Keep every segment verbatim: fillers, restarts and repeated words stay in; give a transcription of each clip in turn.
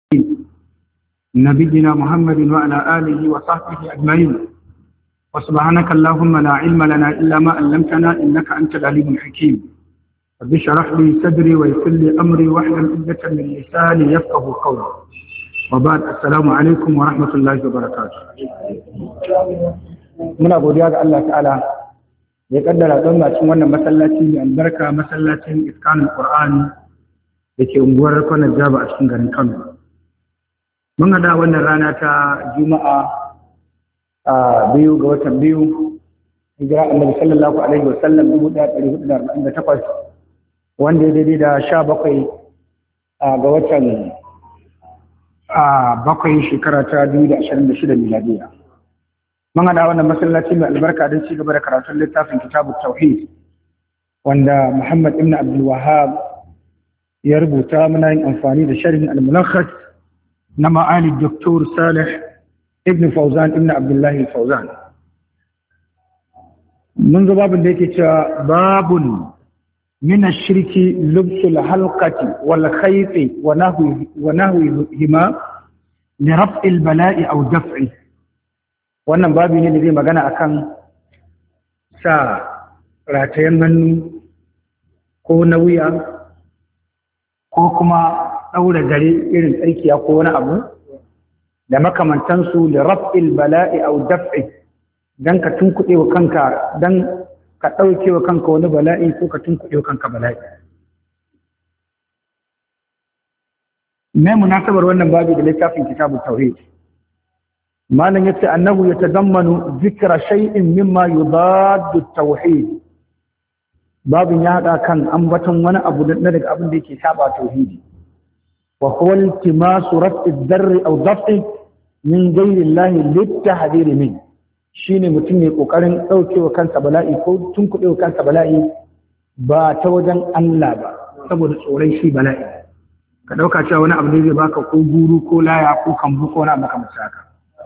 نبينا محمد وعلى آله وصحبه أجمعين وسبحانك اللهم لا علم لنا إلا ما علمتنا إنك أنت العليم الحكيم رب اشرح لي صدري ويسر لي أمري واحلل عقدة من لساني يفقهوا قولي وبعد السلام عليكم ورحمة الله وبركاته. muna godiya ga Allah ta'ala ya kaddara don a cikin wannan masallaci mai albarka masallacin iskanul qur'ani da ke unguwar kwanar jaba a cikin garin Kano. Mun hada wannan rana ta Juma'a a biyu ga watan biyu hijira Annabi sallallahu alaihi wasallam dubu ɗaya da ɗari hudu da arba'in da takwas wanda ya daidai da sha bakwai ga watan bakwai shekara ta dubu da ashirin da shida miladiya. Mun hada wannan masallaci mai albarka don ci gaba da karatun littafin Kitabut Tauhid wanda Muhammad ibn Abdul Wahhab ya rubuta, muna yin amfani da sharhin al-mulakhas na ma'ali Doktor Salih ibn Fawzan ibn Abdullahi Fawzan. Mun zo babin da yake cewa babun min ash-shirki lubsul halqati wal khayfi wa nahwi wa nahwihima li raf'il bala'i aw daf'i. Wannan babi ne da zai magana akan sa ratayen hannu ko na wuya ko kuma ɗaura gare irin tsarkiya ko wani abu da makamantansu da raf'il bala'i au daf'i dan ka tunkuɗe wa kanka dan ka ɗauke wa kanka wani bala'i ko ka tunkuɗe wa kanka bala'i. Me munasabar wannan babi da littafin Kitabut Tauhid? Malam yace annahu yatadammanu dhikra shay'in mimma yudaddu at-tauhid. Babin ya hada kan ambaton wani abu na daga abin da yake saba tauhidi. wa huwa iltimasu raf'i ad-darr aw daf'i min ghayri Allah lit-tahdhir min. Shine mutum ne kokarin daukewa kansa bala'i ko tunkudewa kansa bala'i ba ta wajen Allah ba saboda tsoron shi bala'i. Ka dauka cewa wani abu ne zai baka ko guru ko laya ko kambu ko wani abu kamar haka.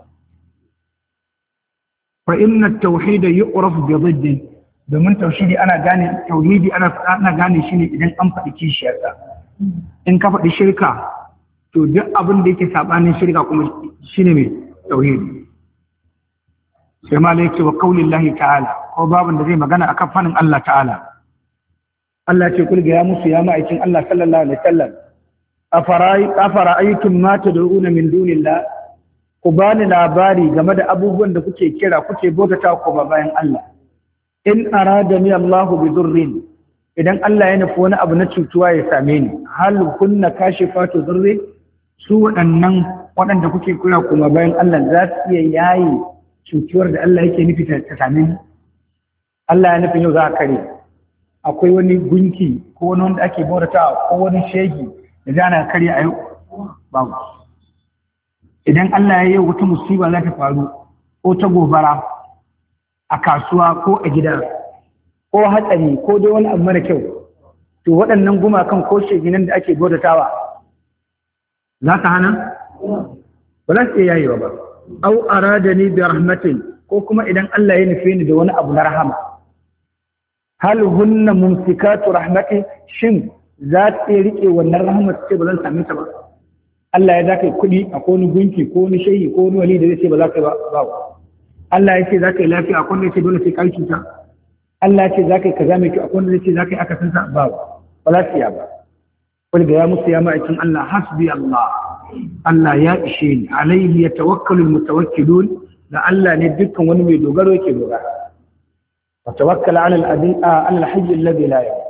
fa inna at-tauhid yu'raf bi dhidd, domin tauhidi ana gane tauhidi ana ana gane shi ne idan an faɗi kishiyarsa. In ka faɗi shirka to duk abin da yake sabanin shirka kuma shine mai tauhidi. Sai ma la yake wa qaulillahi ta'ala, ko babin da zai magana akan fanin Allah ta'ala. Allah ce kulga ya musu ya ma'aikin Allah sallallahu alaihi wasallam afarai afara'aytum ma tad'una min dunillah, ku bani labari game da abubuwan da kuke kira kuke bautata ko ba bayan Allah. In aradani Allahu bi durrin, idan Allah ya nufi wani abu na cutuwa ya same ni, hal kunna kashifatu durri, su waɗannan waɗanda kuke kira kuma bayan Allah za su iya yayi cutuwar da Allah yake nufi ta same ni. Allah ya nufi yau za a kare, akwai wani gunki ko wani wanda ake bautata ko wani shegi da za a kare a yau babu. Idan Allah ya yi wata musiba za ta faru ko ta gobara a kasuwa ko a gida ko hatsari ko dai wani abu mara kyau, to waɗannan gumakan ko sheginan da ake bautatawa za ta hana? Ba za su iya yayewa ba. Au aradani bi rahmatin, ko kuma idan Allah ya nufe ni da wani abu na rahama, hal hunna mumsikatu rahmati, shin za ta iya rike wannan rahama ce ba zan same ta ba? Allah ya zaka yi kuɗi a ko wani gunki ko wani shehi ko wani wali da zai ce ba za ka yi ba babu. Allah ya ce za ka yi lafiya a kwanda ya ce dole sai ka yi cuta. Allah ya ce za ka yi kaza mai kyau a kwanda zai ce za ka yi akasin sa babu. Ba za su yi ba. Wani ga ya musu ya ma'aikin Allah hasbi Allah. Allah ya ishe ni, alaihi ya tawakkalul mutawakkilun, da Allah ne dukkan wani mai dogaro yake dogara. Wa tawakkal ala al-adil ala al-hayy alladhi la yamut.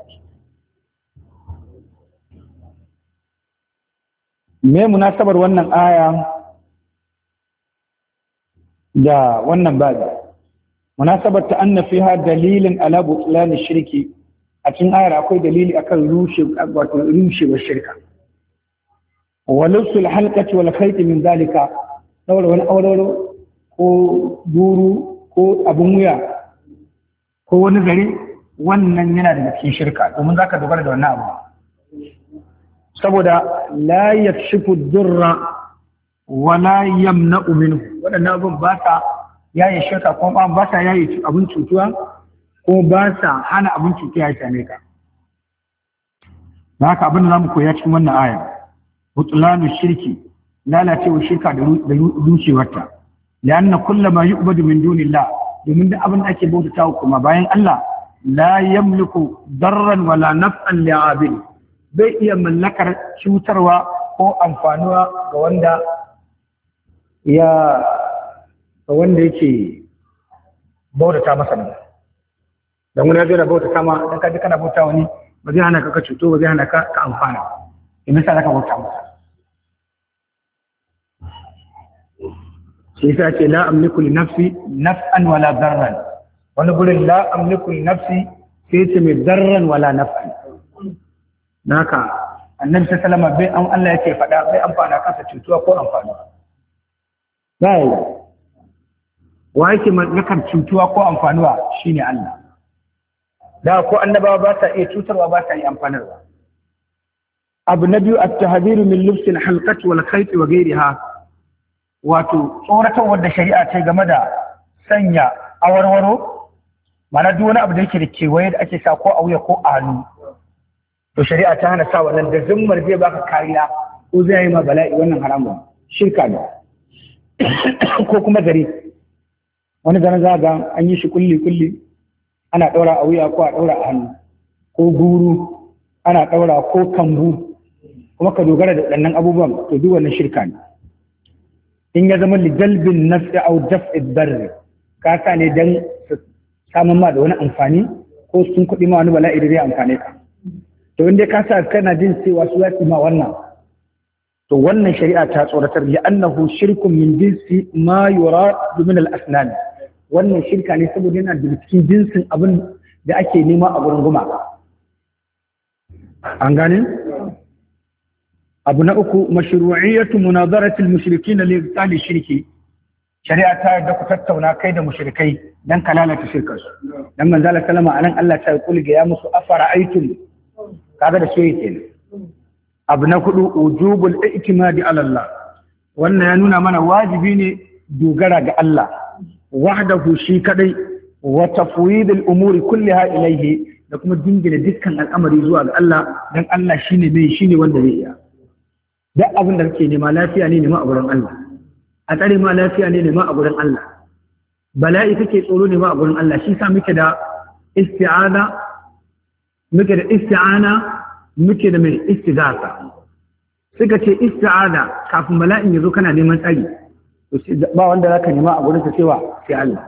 Me munasabar wannan aya da wannan babi? Munasabar ta anna fiha dalilin ala butlan shirki, a cikin ayar akwai dalili akan rushe wato rushewar shirka. Wa lusul halqati wal khayt min dalika, daura wani auraro ko duru ko abun wuya ko wani gari, wannan yana daga cikin shirka, domin zaka dogara da wannan abu. Saboda la yakshifu durra wa la yamna'u minhu, wadannan abun ba ta yayi shirka ko ba ta yayi abun cutuwa ko ba ta hana abun cutuwa ya same ka. Da haka abin da zamu koya cikin wannan aya, butlanu shirki lalacewa shirka da rushewarta lianna kullama yu'badu min dunillah domin da abin da ake bautatawa kuma bayan Allah la yamliku darran wala naf'an li'abid bai iya mallakar cutarwa ko amfanuwa ga wanda ya ga wanda yake bautata masa ne dan wani yazo da bautata ma dan kaji kana bauta wani ba zai hana ka ka cuto ba zai hana ka ka amfana in misali ka bauta masa shi yasa ce la amliku li nafsi naf'an wala darran wani gurin la amliku li nafsi sai ce mai darran wala naf'an naka annabi sallallahu alaihi wasallam bai Allah yake faɗa bai amfana kansa cutuwa ko amfani bai wa yake mallakar cutuwa ko amfanuwa shine Allah da ko annabawa ba ta iya cutarwa ba ta iya amfanarwa abu na biyu at-tahdhiru min lubs al-halqati wal khayt wa ghayriha wato tsoratarwar da shari'a ce game da sanya awarwaro mana duk wani abu da yake da kewaye da ake sa ko a wuya ko a hannu to shari'a ta hana sa wannan da zimmar zai baka kariya ko zai yi ma bala'i wannan haramun shirka ne ko kuma gari wani ganin za ga an yi shi kulli kulli ana ɗaura a wuya ko a ɗaura a hannu ko guru ana ɗaura ko kambu kuma ka dogara da waɗannan abubuwan to duk wannan shirka ne in ya zama lijalbin nafsi au daf'id darri ka sa ne dan samun ma da wani amfani ko sun kuɗi ma wani bala'i da zai amfane ka to inda ka sa kana jin cewa su zasu ma wannan to wannan shari'a ta tsoratar ya annahu shirkun min jinsi ma yura min al-asnan wannan shirka ne saboda yana da cikin jinsin abin da ake nema a gurin gumaka an gane abu na uku mashru'iyyatu munazarati al-mushrikin li ibtali shirki shari'a ta yarda ku tattauna kai da mushrikai dan ka lalata shirkar su dan manzo Allah sallama anan Allah ta kulga ya musu afara aitum kaga da shi yake abu na hudu ujubul i'timadi ala Allah wannan ya nuna mana wajibi ne dogara ga Allah wahdahu shi kadai wa tafwidul umuri kullaha ilayhi da kuma dingina dukkan al'amari zuwa ga Allah dan Allah shine mai shine wanda zai iya duk abin da kake nema lafiya ne nema a gurin Allah a tsare ma lafiya ne nema a gurin Allah bala'i kake tsoro nema a gurin Allah shi sa muke da isti'ana muke da isti'ana muke da mai istighatha suka ce isti'ana kafin bala'in yazo kana neman tsari to ba wanda zaka nema a gurin sa cewa sai Allah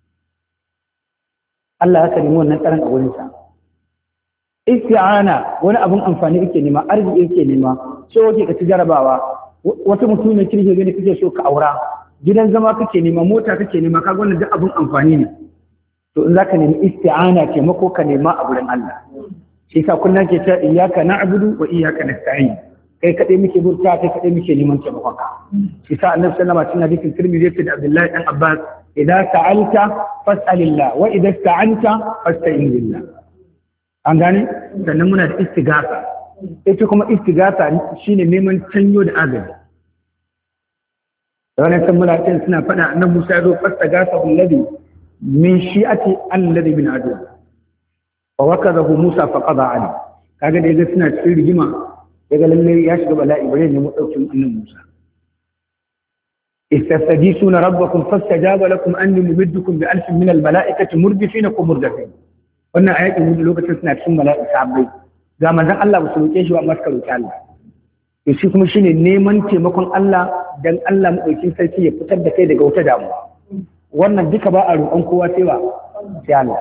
Allah zaka nemi wannan tsaron a gurin sa isti'ana wani abun amfani yake nema arziki yake nema so kake ka ci jarabawa wata mutum ne kirke gani kake so ka aura gidan zama kake nema mota kake nema kaga wannan duk abun amfani ne to in zaka nemi isti'ana taimako ka nema a gurin Allah shi yasa kullun ke ta iyyaka na'budu wa iyyaka nasta'in kai kadai muke burta kai kadai muke neman taimakon ka shi yasa annabi sallallahu alaihi wasallam a cikin Tirmidhi yace da Abdullahi dan Abbas idza sa'alta fas'alillah wa idza ista'anta fasta'in billah an gane sannan muna da istighatha ita kuma istighatha shine neman canyo da agaji wannan san mulakin suna fada annabi Musa ya zo fastaghatha alladhi min shi'ati alladhi min adu wa wakadahu Musa fa qada ali kaga da yaga suna cikin rigima yaga lalle ya shiga bala'i bare ne mu daukin annabi Musa istastajisuna rabbakum fastajaba lakum anni mumiddukum bi alfin min almala'ikati murdifina kum murdifin wannan ayatin mu lokacin suna cikin mala'ika sahabbai ga manzon Allah ba su roke shi ba amma suka roki Allah to shi kuma shine neman taimakon Allah dan Allah mu dauki sarki ya fitar da kai daga wata damuwa wannan duka ba a roƙon kowa sai ba sai Allah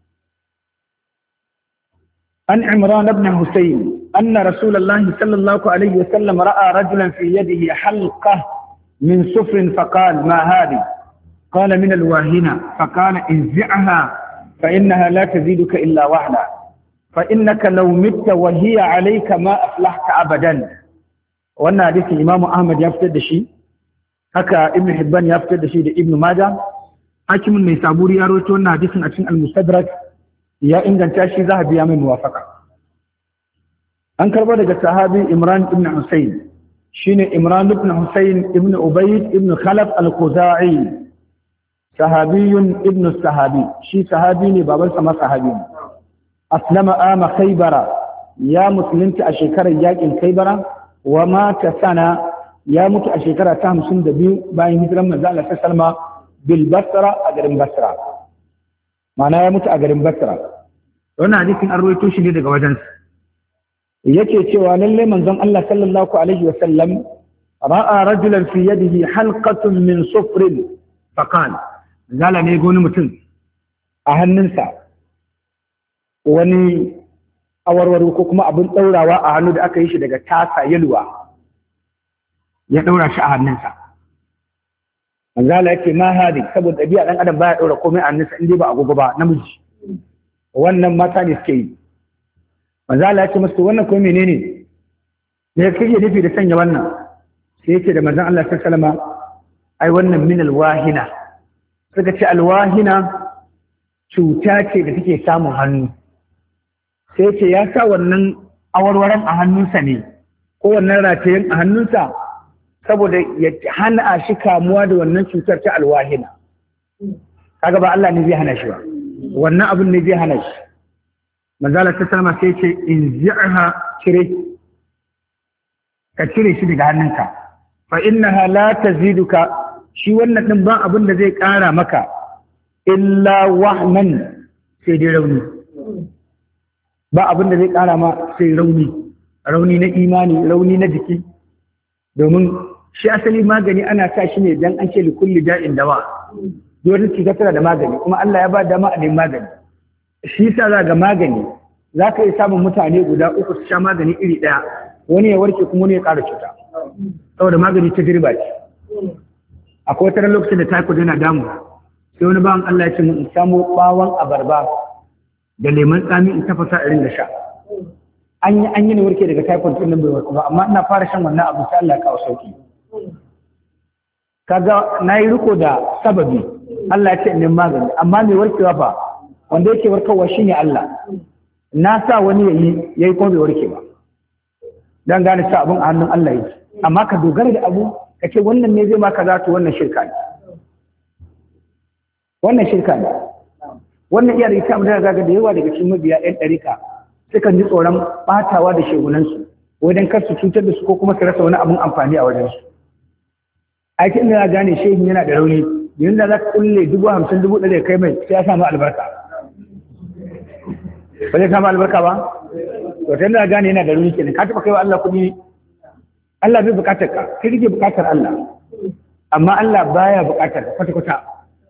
an Imran ibn Husayn anna Rasulullah sallallahu alaihi wasallam ra'a rajulan fi yadihi halqa min sufrin faqala ma hadi qala min alwahina faqala inzi'ha فإنها لا تزيدك إلا وهنا فإنك لو مت وهي عليك ما أفلحت أبدا وأن حديث الإمام أحمد يفتد شيء هكا ابن حبان يفتد شيء ابن ماجه حاكم النيسابوري يروي أن حديث أتشن المستدرك يا إن كان تاشي ذهب يا من موافقة أنكر بدك الصحابي إمران ابن حسين شين إمران ابن حسين ابن أبيد ابن خلف الخزاعي صحابي ابن الصحابي شي صحابي ne babansa ma sahabi ne aslama ama khaybara ya musulunci a shekarar yakin khaybara wa mata sana ya mutu a shekara ta hamsin da biyu bayan hijiran manzo Allah sallallahu bil Basra a garin Basra ma'ana ya mutu a garin Basra wannan hadisin an rawaito shi ne daga wajensa yake cewa lalle manzon Allah sallallahu alaihi wa sallam ra'a rajulan fi yadihi halqatun min sufrin faqal zala ne goni mutum a hannunsa wani awarwaro ko kuma abin daurawa a hannu da aka yi shi daga tasa yalwa ya daura shi a hannunsa manzala yake ma hadi saboda dabi'a dan adam baya daura komai a hannunsa indai ba agogo ba namiji wannan mata ne suke yi manzala ya ce musu wannan ko menene me kake nufi da sanya wannan sai yake da manzon Allah sallallahu alaihi wasallam ai wannan min alwahina suka ce alwahina cuta ce da take samun hannu sai ce ya sa wannan awarwaran a hannunsa ne ko wannan ratayen a hannunsa saboda ya hana shi kamuwa da wannan cutar ta alwahina kaga ba Allah ne zai hana shi ba wannan abin ne zai hana shi manzala ta salama sai ce in zi'ha cire ka cire shi daga hannunka fa innaha la taziduka shi wannan din ba abin da zai kara maka illa wahnan sai dai rauni ba abin da zai kara ma sai rauni rauni na imani rauni na jiki domin shi asali magani ana sa shi ne dan an ce li kulli da'in dawa dole ki tana da magani kuma Allah ya ba dama a magani shi sa za ga magani za ka yi samun mutane guda uku su sha magani iri ɗaya wani ya warke kuma wani ya ƙara cuta saboda magani ta girba ce akwai wata lokacin da typhoid yana damu sai wani bawan Allah ya ce in samu bawon abarba da lemon tsami in tafasa a ringa sha an yi an yi ne warke daga typhoid din nan bai warke ba amma ina fara shan wannan abu sai Allah ya kawo sauki kaga nayi riko da sababi Allah ya ce in magani amma mai warkewa fa wanda yake warkarwa shine Allah na sa wani yayi yayi ko bai warke ba dan gane sa abun a hannun Allah yake amma ka dogara da abu kace wannan ne zai maka zato wannan shirka ne wannan shirka ne wannan iya da ita da ga da yawa daga cikin mabiya ɗan ɗarika sukan ji tsoron batawa da shegunansu wajen kar su cutar da su ko kuma su rasa wani abun amfani a wajen su aikin da gane shehin yana da rauni yanzu da za ka kulle dubu hamsin dubu ɗari kai mai sai ya samu albarka ba zai samu albarka ba to ta yadda gane yana da rauni kenan ka taɓa kai wa Allah kuɗi Allah bai buƙatar ka kai kake buƙatar Allah amma Allah baya buƙatar ka kwata kwata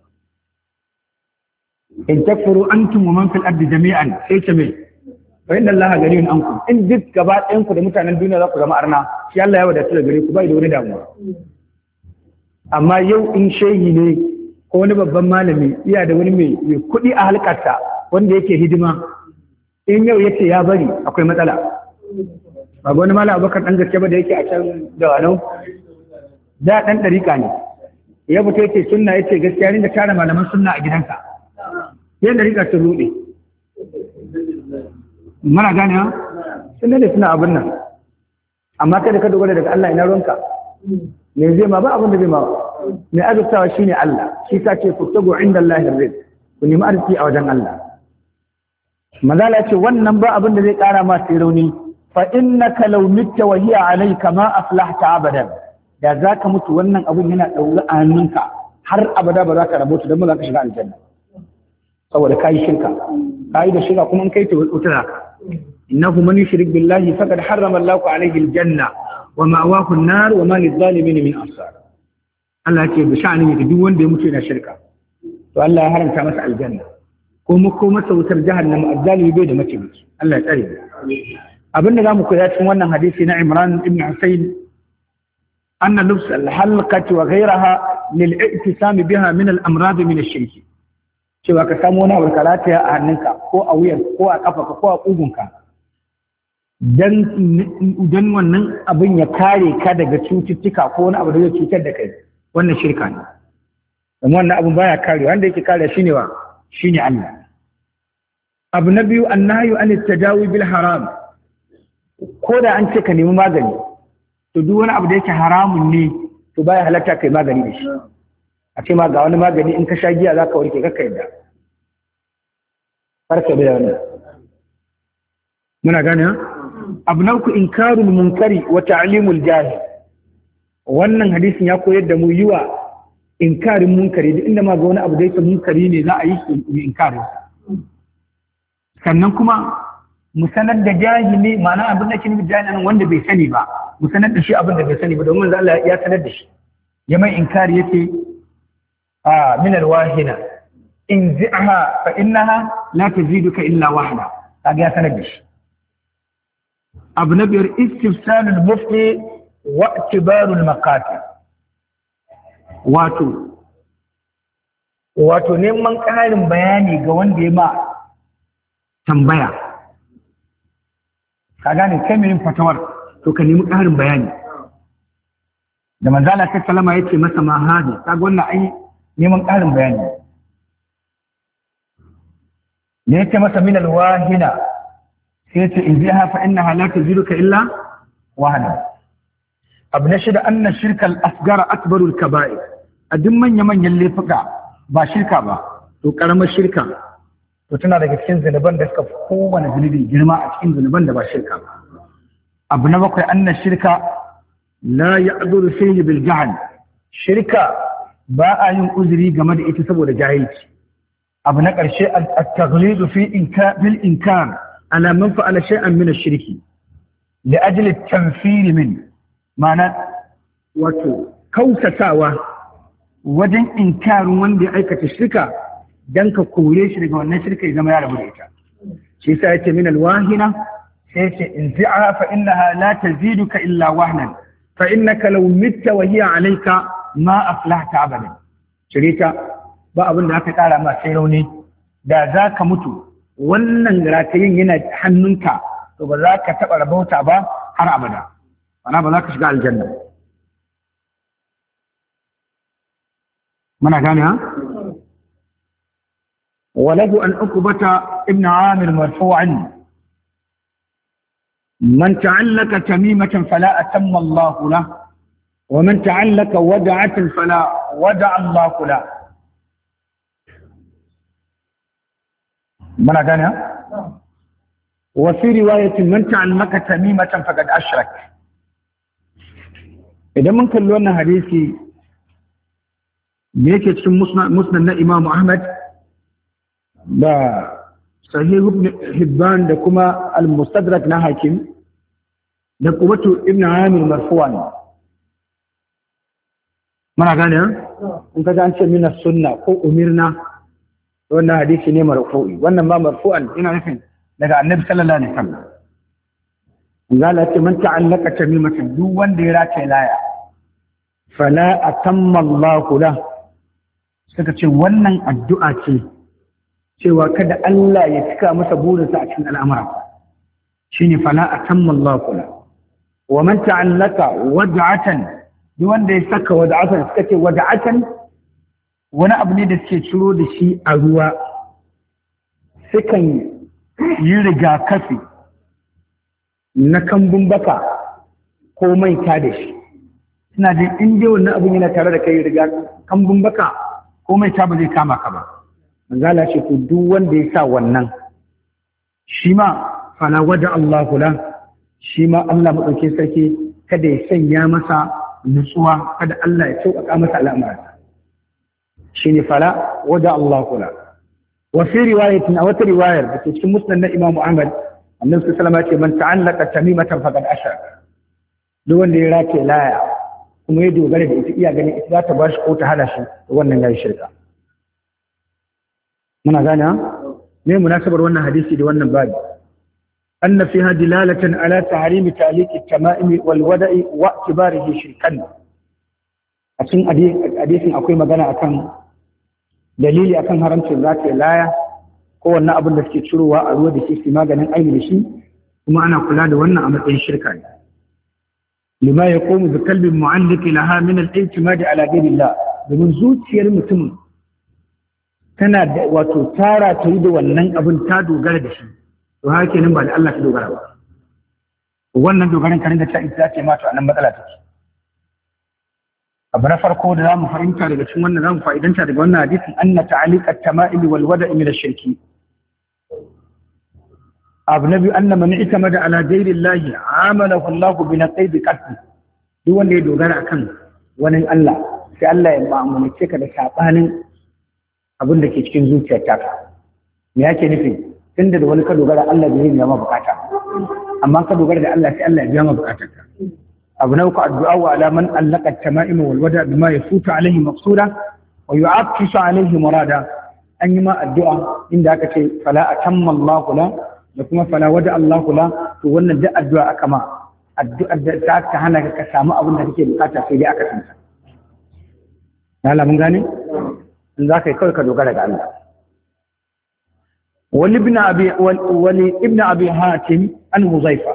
in takfuru antum wa man fil ardi jami'an sai ce mai fa inna Allah ganiyun ankum in duk gaba ɗayan ku da mutanen duniya za ku zama arna shi Allah ya wadatu da gare ku bai da wani damuwa amma yau in shehi ne ko wani babban malami iya da wani mai kuɗi a halkarsa wanda yake hidima in yau yace ya bari akwai matsala ba wani malam Abubakar dan gaske ba da yake a can da wano da dan dariƙa ne ya fito yace sunna yace gaskiya ne da tara malaman sunna a gidanka yan dariƙa sun rude muna gane ha sunna ne suna abin nan amma kada ka dogara daga Allah ina ruwanka me zai ma ba abin da zai ma mai azurtawa shine Allah shi ta ce ku tago inda Allah rizq ku nemi arziki a wajen Allah mazala ce wannan ba abin da zai kara ma sai rauni fa innaka law mitta wa hiya alayka ma aflahta abadan da zaka mutu wannan abun yana daure a hannunka har abada ba za ka rabu dan ba za ka shiga aljanna saboda kai shirka kai da shirka kuma in kai ta wuta ka innahu man yushrik billahi faqad harrama Allahu alayhi aljanna wa ma'awahu an-nar wa ma lil-zalimin min ansar Allah ya ce bi sha'ani da duk wanda ya mutu yana shirka to Allah ya haramta masa aljanna ko mu ko masa wutar jahannama azzalimi bai da mace Allah ya tsare abin da zamu koya cikin wannan hadisi na Imran ibn Husayn anna lubs al-halqati wa ghayraha lil-i'tisam biha min al-amrad min ash-shirk cewa ka samu wani abu karata a hannunka ko a wuyar ko a kafa ko a kugunka dan wannan abin ya kare ka daga cututtuka ko wani abu da zai cutar da kai wannan shirka ne kuma wannan abin baya kare wanda yake kare shine wa shine Allah abu na biyu annahyu an tadawi bil haram ko da an ce ka nemi magani to duk wani abu da yake haramun ne to baya halatta kai magani da shi a ce ma ga wani magani in ka sha giya zaka warke kakka yadda farka da wannan muna gane ha abu na uku inkarul munkari wa ta'limul jahil wannan hadisin ya koyar da mu yiwa inkarin munkari duk inda ma ga wani abu da yake munkari ne za a yi su inkarin sannan kuma mu sanar da jahili ma'ana abin da ke nufi jahilin wanda bai sani ba mu sanar da shi abin da bai sani ba domin Allah ya sanar da shi ya mai inkari yace a min alwahina in zi'aha fa innaha la taziduka illa wahda kaga ya sanar da shi abu na biyar istifsalul mufti wa i'tibarul maqati wato wato neman ƙarin bayani ga wanda ya ma tambaya ka gane kai mai fatawar to ka nemi ƙarin bayani da manzala ta salama yace masa ma hadi kaga wannan ai neman ƙarin bayani ne yace masa min alwahina sai yace in biha fa innaha la taziduka illa wahda abu na shida anna shirka al-asghar akbarul kaba'ir a duk manya manyan laifuka ba shirka ba to karamar shirka to tana daga cikin zunuban da suka fi kowane zunubi girma a cikin zunuban da ba shirka ba abu na bakwai anna shirka la ya'duru fihi bil jahl shirka ba a yin uzuri game da ita saboda jahilci abu na ƙarshe at-taghlidu fi inkar bil inkar ala man fa'ala shay'an min ash-shirki li ajli at-tanfir min ma'ana wato kautatawa wajen inkarin wanda ya aikata shirka dan ka kore shi daga wannan shirka ya zama ya rabu da ita shi yasa yace min alwahina sai yace in zi'a fa innaha la taziduka illa wahnan fa innaka law mitta wa hiya alayka ma aflahta abadan shirita ba abin da aka kara ma sai rauni da za ka mutu wannan ratayin yana hannunka to ba za ka taɓa rabauta ba har abada ana ba za ka shiga aljanna muna gane ha وله أن أقبة ابن عامر مرفوعا من تعلق تميمة فلا أتم الله له ومن تعلق ودعة فلا ودع الله له من أغانيها وفي رواية من تعلق تميمة فقد أشرك إذا من كلنا حديثي يكي مسند إمام أحمد da sahih ibn hibban da kuma al-mustadrak na hakim da qubatu ibn amir marfu'an mana gane in kaga an ce min sunna ko umirna wannan hadisi ne marfu'i wannan ma marfu'an ina nufin daga annabi sallallahu alaihi wasallam zalla ce man ta'allaka tamimatan duk wanda ya rataye laya fala atamma Allahu la suka ce wannan addu'a ce cewa kada Allah ya cika masa burinsa a cikin al'amura shine fala atamma Allah kula wa man ta'allaka wad'atan duk wanda ya saka wad'atan suka ce wad'atan wani abu ne da suke ciro da shi a ruwa sukan yi rigakafi na kambun baka ko maita da shi suna jin in dai wannan abin yana tare da kai riga kambun baka ko maita ba zai kama ka ba manzala ce ku duk wanda ya sa wannan shi ma fala wada Allah kula shi ma Allah madauke sarki kada ya sanya masa nutsuwa kada Allah ya sauƙaƙa masa al'amura shine fala wada Allah kula wa fi riwayatin aw wata riwayar da ke cikin musnad na Imam Ahmad annabi sallallahu alaihi wasallam ya ce man ta'allaqa tamimatan faqad ashraka duk wanda ya rake laya kuma ya dogara da ita iya ganin ita za ta bashi ko ta hada shi wannan yayi shirka muna gane me munasabar wannan hadisi da wannan babi anna fiha dilalatan ala tahrim ta'liq at-tama'im wal wada'i wa i'tibarihi shirkan a cikin hadisin akwai magana akan dalili akan haramcin zata laya ko wannan abin da suke cirowa a ruwa da shi su maganin aini da shi kuma ana kula da wannan a matsayin shirka ne lima yaqumu bi qalbin mu'alliq laha min al-i'timad ala ghayrillah domin zuciyar mutum tana da wato tara ta yi da wannan abin ta dogara da shi to haka kenan ba da Allah ta dogara ba wannan dogaran karin da ta ita ce ma to anan matsala take abu na farko da zamu fahimta daga cikin wannan zamu fa'idanta daga wannan hadisin anna ta'liq at-tama'il wal wada'i min ash-shirki abu na biyu anna man itamada ala ghayri Allah amalahu Allah bi naqid qatl duk wanda ya dogara akan wani Allah sai Allah ya mu'amalace ka da sabanin abin da ke cikin zuciyar ta me yake nufi tunda da wani ka dogara Allah bai biya ma bukata amma ka dogara da Allah sai Allah ya biya ma bukatarka abu na uku addu'a wa ala man allaka at-tama'im wal wada bima yafutu alaihi maqsuda wa yu'akkisu alaihi murada an yi ma addu'a inda aka ce fala atamma Allahu la da kuma fala wada Allahu la to wannan duk addu'a aka ma addu'a da ta ka hana ka samu abin da kake bukata sai dai aka tsanta Allah mun gane in za ka yi kawai ka dogara ga Allah wali ibn abi wali ibn abi hatim an huzaifa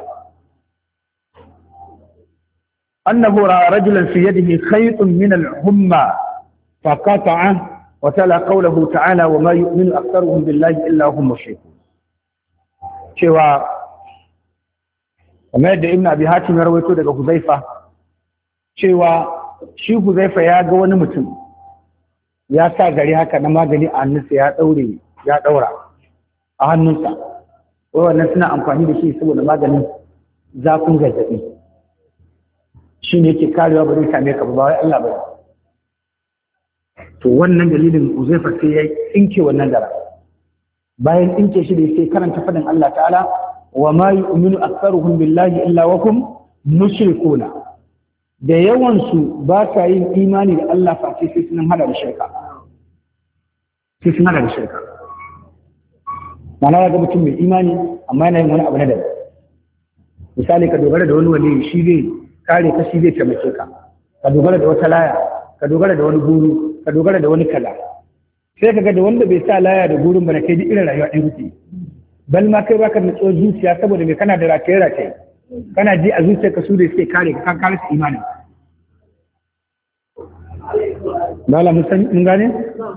annahu ra'a rajulan fi yadihi khaytun min al-humma faqata'ahu وتلا قوله تعالى وما يؤمن أكثرهم بالله إلا هم مشركون cewa kamar yadda ibn abi hatim ya rawaito daga huzaifa cewa shi huzaifa ya ga wani mutum ya sa gari haka na magani a hannunsa ya daure ya daura a hannunsa wai wannan suna amfani da shi saboda maganin zafin zazzabi shi ne yake karewa ba zai same ka ba wai Allah ba to wannan dalilin Uzaifa sai ya tsinke wannan dara bayan tsinke shi da sai karanta fadin Allah ta'ala wa ma yu'minu aktharuhum billahi illa wa hum mushrikuna da yawan su ba sa yin imani da Allah fa sai sun hada da shirka sai sun hada da shirka mana ga mutum mai imani amma yana yin wani abu na daban misali ka dogara da wani wali shi zai kare ka shi zai taimake ka ka dogara da wata laya ka dogara da wani guru ka dogara da wani kaza sai ka ga da wanda bai sa laya da gurin ba da kai duk irin rayuwa ɗin kuke bal ma kai baka nutso zuciya saboda mai kana da rataye rataye kana ji a zuciyarka su da suke kare ka kan kare su imanin Bala mun san mun gane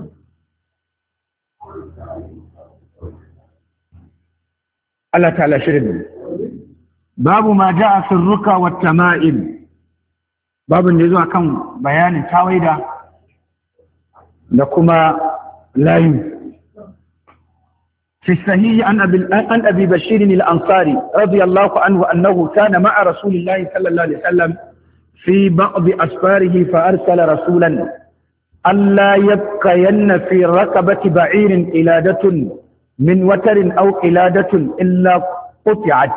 Allah ta'ala shirin babu ma ja'a fi ruka wa tama'im babin da zuwa kan bayanin tawaida da kuma layu في الصحيح عن أبي, عن أبي بشير الأنصاري رضي الله عنه أنه كان مع رسول الله صلى الله عليه وسلم في بعض أسفاره فأرسل رسولا ألا يبقين في ركبة بعير قلادة من وتر أو قلادة إلا قطعت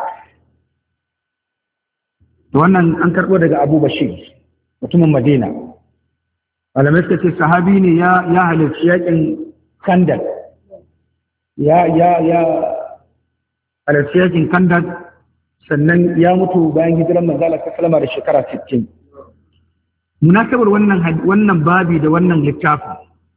وأنا أنكر ودق أبو بشير وتم المدينة ولم يسكت صحابيني يا يا أهل السياج خندق ya ya ya alasiyakin kandak sannan ya mutu bayan hijiran manzala ta salama da shekara sittin. Munasabar wannan wannan babi da wannan littafin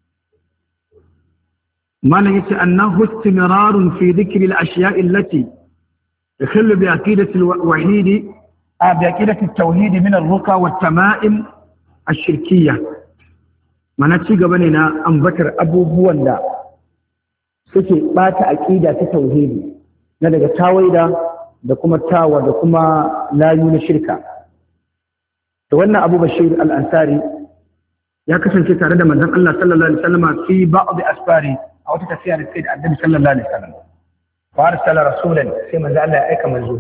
malam yace annahu istimrarun fi dhikri al-ashya'i allati takhillu bi aqidati al-wahid bi aqidati at-tauhid min ar-ruqa wat-tama'im ash-shirkiyyah mana ci gaba ne na ambatar abubuwan da suke bata aqida ta tauhidi na daga tawaida da kuma tawa da kuma layu na shirka to wannan Abu Bashir al-Ansari ya kasance tare da manzon Allah sallallahu alaihi wasallam fi ba'd asfari a wata tafiya da sai da Annabi sallallahu alaihi wasallam fa arsala rasulan sai manzon Allah ya aika manzo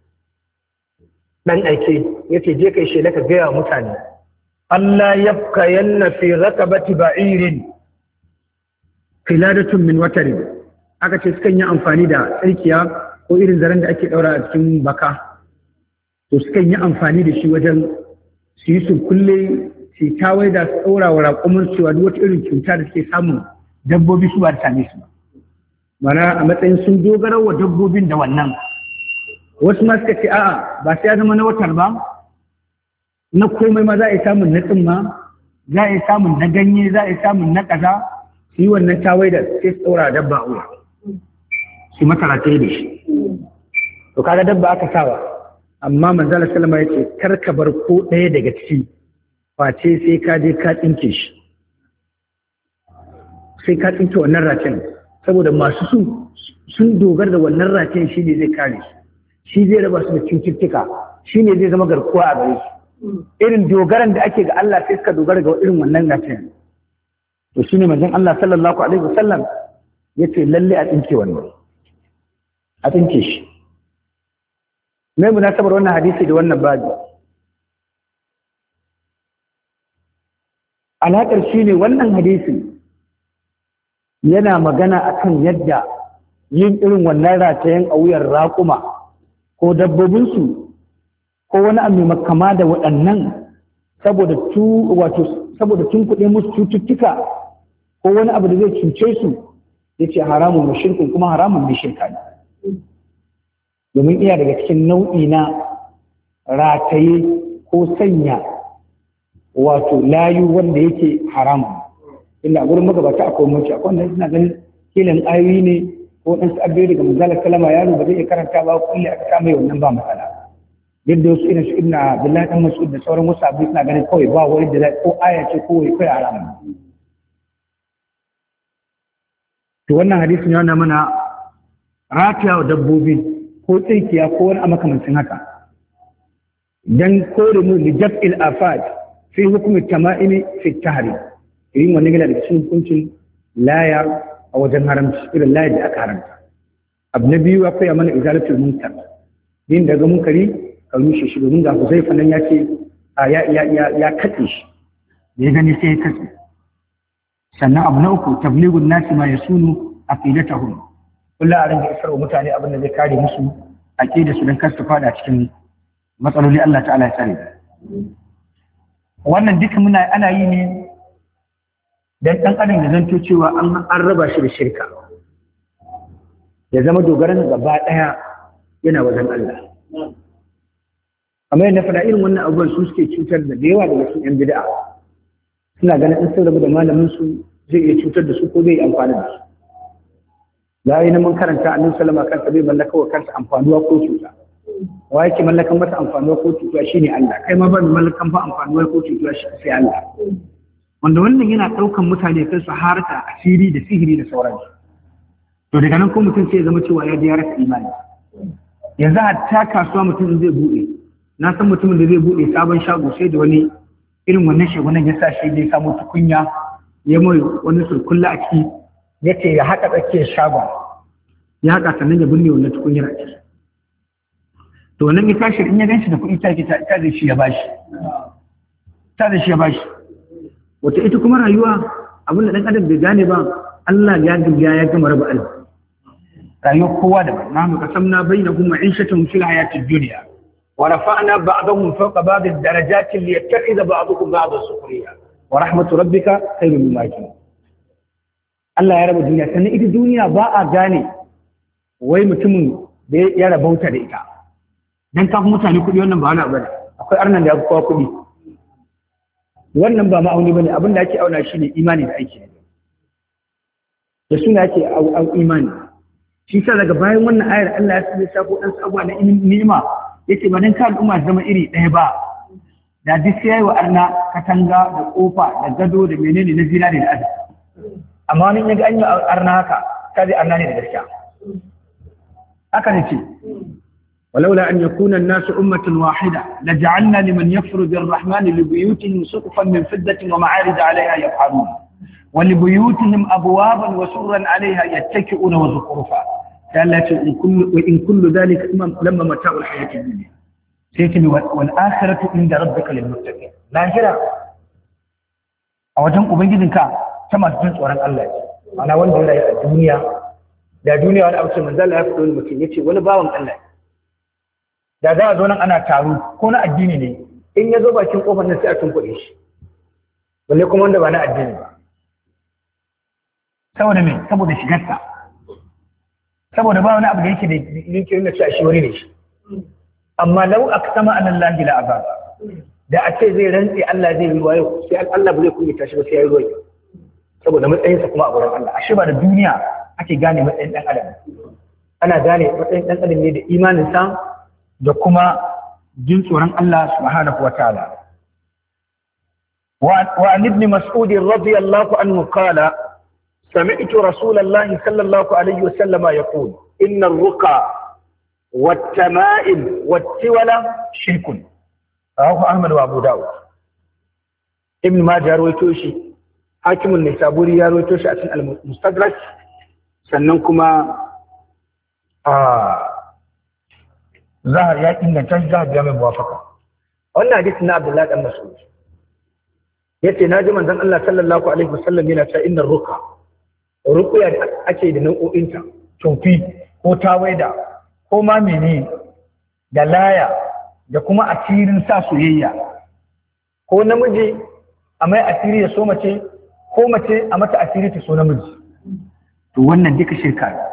dan aike yace je kai shela ka ga mutane Allah yabka yanna fi rakabati ba'irin filadatun min watari aka ce sukan yi amfani da tsirkiya ko irin zaren da ake daura a cikin baka to sukan yi amfani da shi wajen su yi su kulle su tawai da su daura wa raƙumin cewa duk wata irin cuta da suke samun dabbobi su ba da same su ba mana a matsayin sun dogara wa dabbobin da wannan wasu ma suka ce a'a ba sai ya zama na watar ba na komai ma za a yi samun na tsimma za a yi samun na ganye za a yi samun na kaza shi wannan tawai da sai tsora dabba a wuya shi masara ta yi da shi to kaga dabba aka sawa amma manzala salama ya ce kar ka bar ko ɗaya daga ciki face sai ka je ka tsinke shi sai ka tsinke wannan raken saboda masu su sun dogara da wannan raken shi ne zai kare shi zai raba su da cututtuka shi ne zai zama garkuwa a gare su irin dogaran da ake ga Allah sai suka dogara ga irin wannan raken to shi ne manzon Allah sallallahu alaihi wasallam ya ce lalle a tsinke wannan a tsinke shi mai munasabar wannan hadisi da wannan babi alaƙar shi ne wannan hadisi yana magana akan yadda yin irin wannan ratayen a wuyar raƙuma ko dabbobinsu ko wani abu mai kama da waɗannan saboda tu wato saboda tun kuɗe musu cututtuka ko wani abu da zai cuce su ya ce haramun mai shirkun kuma haramun mai shirka ne domin iya daga cikin nau'i na rataye ko sanya wato layu wanda yake haramun inda a gurin magabata akwai mace akwai wanda suna ganin kilin ayoyi ne ko ɗan sabbi daga manzalar kalama yaro ba zai iya karanta ba kulle aka kama yi wannan ba matsala yadda wasu irin su ibn abdullahi dan mas'ud da sauran wasu abu suna ganin kawai ba wani da ko aya ce ko wai kai haramun to wannan hadisin yana mana rataya wa dabbobi ko tsinkiya ko wani a makamancin haka dan kore mu li jab'il afad fi hukmi tama'imi fi tahri irin wannan gina da cikin hukuncin laya a wajen haramci irin laya da aka haramta abu na biyu akwai mana izalatul munkar din daga munkari ka rushe shi domin ga Huzaifa nan ya ce ya ya ya ya katse shi da ya gani sai ya katse sannan abu na uku tablighun nasi ma yasunu aqidatahum kullu a ringa isarwa mutane abin da zai kare musu aqida su dan kasu fada cikin matsaloli Allah ta'ala ya tsare wannan duka muna ana yi ne dan dan adam da zanto cewa an an raba shi da shirka ya zama dogaran gaba daya yana wajen Allah amma yana fada irin wannan abubuwan su suke cutar da yawa daga cikin yan bid'a suna ganin in sun rabu da malamin su zai iya cutar da su ko zai amfana da su la yi na mun karanta annabi sallama kansa bai mallaka wa kansa amfanuwa ko cuta wa yake mallakan masa amfanuwa ko cuta shine Allah kai ma ba mallakan ba amfanuwa ko cuta shi sai Allah wanda wannan yana daukan mutane kan su harka asiri da sihiri da sauransu to daga nan ko mutum sai ya zama cewa ya ji ya rasa imani yanzu hatta kasuwa mutum zai bude na san mutumin da zai bude sabon shago sai da wani irin wannan shagunan ya sa shi dai samu tukunya ya mai wani sulkulla a ciki ya ce ya haƙa tsakiyar shagon ya haƙa sannan ya binne wannan tukunyar a ciki to wannan ya tashi in ya ganshi da kuɗi ta ta ta zai shi ya bashi ta zai shi ya bashi wata ita kuma rayuwa abin da ɗan adam bai gane ba Allah ya gaya ya gama raba alba rayuwar kowa da ba nahnu qasamna bainahum ma'ishatan fil hayatid dunya wa rafa'na ba'dahum fawqa ba'd ad-darajati liyattakhidha ba'duhum ba'dan sukhriya wa rahmatu rabbika khayrun mimma yajma'un Allah ya raba duniya sannan ita duniya ba a gane wai mutumin da ya rabauta da ita dan kafin mutane kuɗi wannan ba wani abu ne akwai arnan da ya fi kowa kuɗi wannan ba ma'auni bane abin da ake auna shi ne imani da aiki da suna ake au imani shi sa daga bayan wannan ayar Allah ya sako dan sabuwa na ni'ima yace ba dan ka al'umma zama iri ɗaya ba da duk sai wa arna katanga da kofa da gado da menene na zinari da azab amma wani yaga an yi arna haka kaje arna ne da gaskiya haka ne ce ولولا أن يكون الناس أمة واحدة لجعلنا لمن يكفر بالرحمن لبيوتهم سقفا من فضة ومعارج عليها يفعلون ولبيوتهم أبوابا وسرا عليها يتكئون وزخرفا وإن كل ذلك لما متاع الحياة الدنيا سيتم والآخرة عند ربك للمتقين لاهرة أوجم أبنجدك كما تنس ورن الله أنا وانده لا الدنيا لا دنيا وأنا أبسل من ذلك يفعلون المتقين وأنا باوان الله da za a zo nan ana taro ko na addini ne in ya zo bakin kofar nan sai a tunkuɗe shi balle kuma wanda ba na addini ba saboda me saboda shigarsa saboda ba wani abu da yake da yake nuna cewa shi wani ne shi amma lau aqsama an Allah la azaba da a ce zai rantsi Allah zai yi wayo sai Allah ba zai kunyata shi ba sai ya yi ruwa saboda matsayinsa kuma a gurin Allah ashe ba da duniya ake gane matsayin dan adam ana gane matsayin dan adam ne da imaninsa da kuma jin tsoron Allah subhanahu wa ta'ala. Wa an ibn Mas'ud radiyallahu anhu qala sami'tu Rasulullahi sallallahu alaihi wa sallama yaqul inna ar-ruqa wat-tama'im wat-tiwala shirkun. Rawahu Ahmad wa Abu Dawud. Ibn Majah rawaito shi, Hakim an-Nisaburi ya rawaito shi a cikin al-Mustadrak sannan kuma a zahar ya inganta shi zahar ya mai muwafaka wannan hadisi na Abdullahi dan Mas'ud yace naji manzon Allah sallallahu alaihi wasallam yana cewa innar ruqa ruqya ake da nau'o'inta tofi ko tawaida ko ma menene da laya da kuma asirin sa soyayya ko namiji a mai asiri ya so mace ko mace a mata asiri ta so namiji to wannan duka shirka ne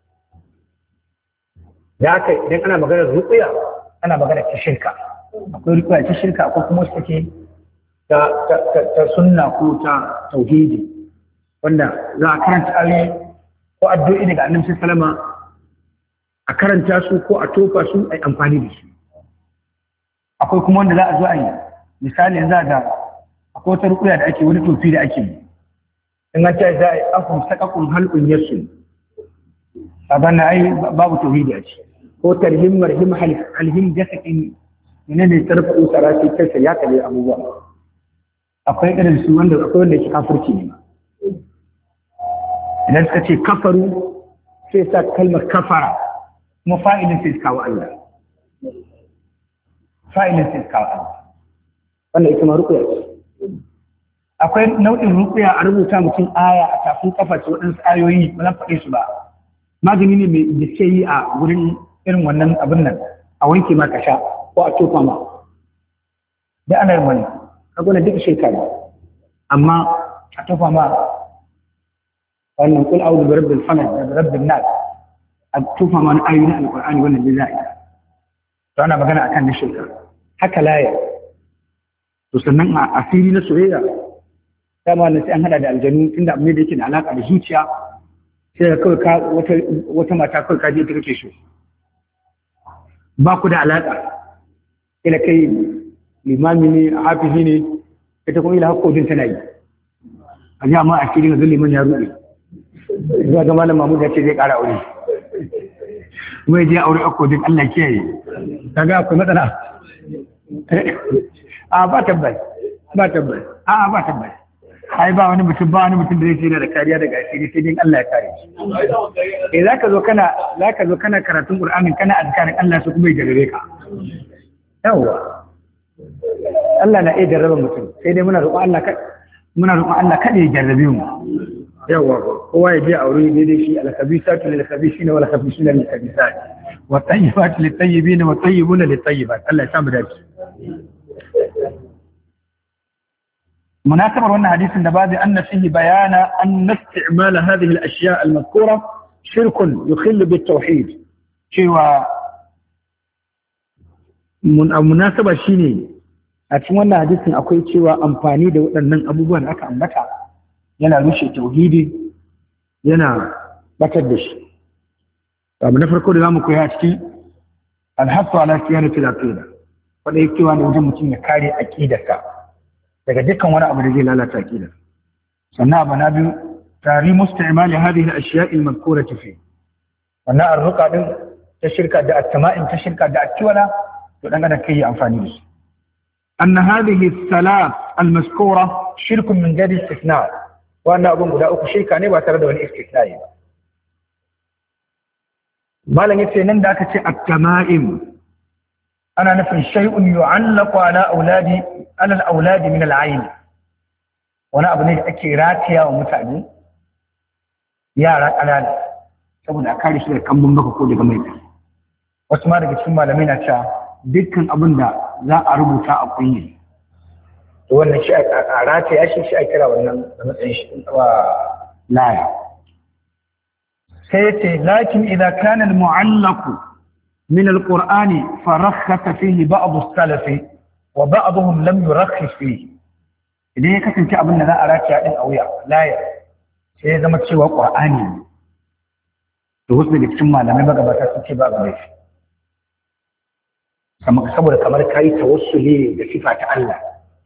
da haka idan ana maganar ruqya ana maganar ta shirka akwai ruqya ta shirka akwai kuma wasu take ta ta ta sunna ko ta tauhidi wanda za a karanta ayoyi ko addu'o'i daga annabi sallallahu alaihi wasallam a karanta su ko a tofa su a yi amfani da su akwai kuma wanda za a zo a yi misali za ga akwai wata rukuya da ake wani tofi da ake yi in an ce za a yi afun sakakun halƙun yasu a bana ai babu tauhidi a ce ko tarhim marhim halhim jasakin ne ne tarfa usara ce kai ya kalle abubuwa akwai irin su wanda akwai wanda yake kafirci ne idan suka ce kafaru sai sa kalmar kafara kuma fa'ilin sai kawo Allah fa'ilin sai kawo Allah wannan ita ma rukuya ce akwai nau'in rukuya a rubuta mutum aya a tafin kafa ce waɗansu ayoyi ba zan faɗe su ba magani ne mai da ke yi a wurin irin wannan abin nan a wanke ma ka sha ko a tofa ma da ana yin wani kagwana duka shekara ne amma a tofa ma wannan kul a'udhu bi rabbil falaq da rabbin nas a tofa ma ayoyi na alqur'ani wannan da za'i to ana magana akan na shekara haka laya to sannan a asiri na soyayya dama na sai an hada da aljanu tunda abin da yake da alaka da zuciya sai kawai ka wata wata mata kawai ka je ta kake so ba ku da alaka ila kai limami ne hafizi ne ita kuma ila hakkodin tana yi a ji amma a cikin zan liman ya ruɗe zuwa ga malam Mahmud ya ce zai ƙara aure kuma ya je aure hakkodin Allah kiyaye kaga akwai matsala a ba tabbas ba tabbas a ba tabbas ai ba wani mutum ba wani mutum da zai ce da kariya daga asiri sai dai Allah ya kare shi eh zaka zo kana zaka zo kana karatun Qur'anin kana azkarin Allah su kuma ya jarrabe ka yawa Allah na iya jarraba mutum sai dai muna roƙon Allah muna roƙon Allah kada ya jarrabe mu yawa kowa ya je aure daidai shi al-khabisatu lil-khabisina wal-khabisuna lil-khabisat wa tayyibatu lit-tayyibina wa tayyibuna lit-tayyibat Allah ya samu dace مناسبة وانا حديث النبادي أن فيه بيان أن استعمال هذه الأشياء المذكورة شرك يخل بالتوحيد شيء مناسبة شيني أتمنى وانا حديث أقول شيء أمفاني دو أنن أبوبان أكا أمبتا ينا رشي توحيدي ينا بكدش فمن نفرقوا لغامكو ياتي الحث على صيانة العقيدة ولا يكتوى أن وجه متين يكاري عقيدة daga dukkan wani abu da zai lalata aqida sannan abu na biyu tari musta'mal hadhihi al-ashya' al-madhkurah fi wannan arruqa din ta shirka da at-tama'in ta shirka da at-tiwala to dan kada kai amfani da su anna hadhihi al-thalath al-mazkura shirk min ghairi istithna wannan abun guda uku shirka ne ba tare da wani istithna'i ba malan yace nan da aka ce at-tama'im ana nufin shay'un yu'allaqu ala auladi ala al-auladi min al-ayn wani abu ne da ake ratiya wa mutane yara ƙanana saboda a kare shi daga kambun baka ko daga mai wasu ma daga cikin malamai na cewa dukkan abin da za a rubuta a kunye to wannan shi a ratiya shi shi a kira wannan da matsayin shi wa laya sai yace lakin idza kana al-mu'allaqu من القرآن فرخص فيه بعض السلف وبعضهم لم يرخص فيه idan ya kasance abin da za a rakiya din a wuya laya sai ya zama cewa qur'ani ne to wasu daga cikin malamai magabata sun ce babu laifi saboda kamar kai tawassuli da sifa ta Allah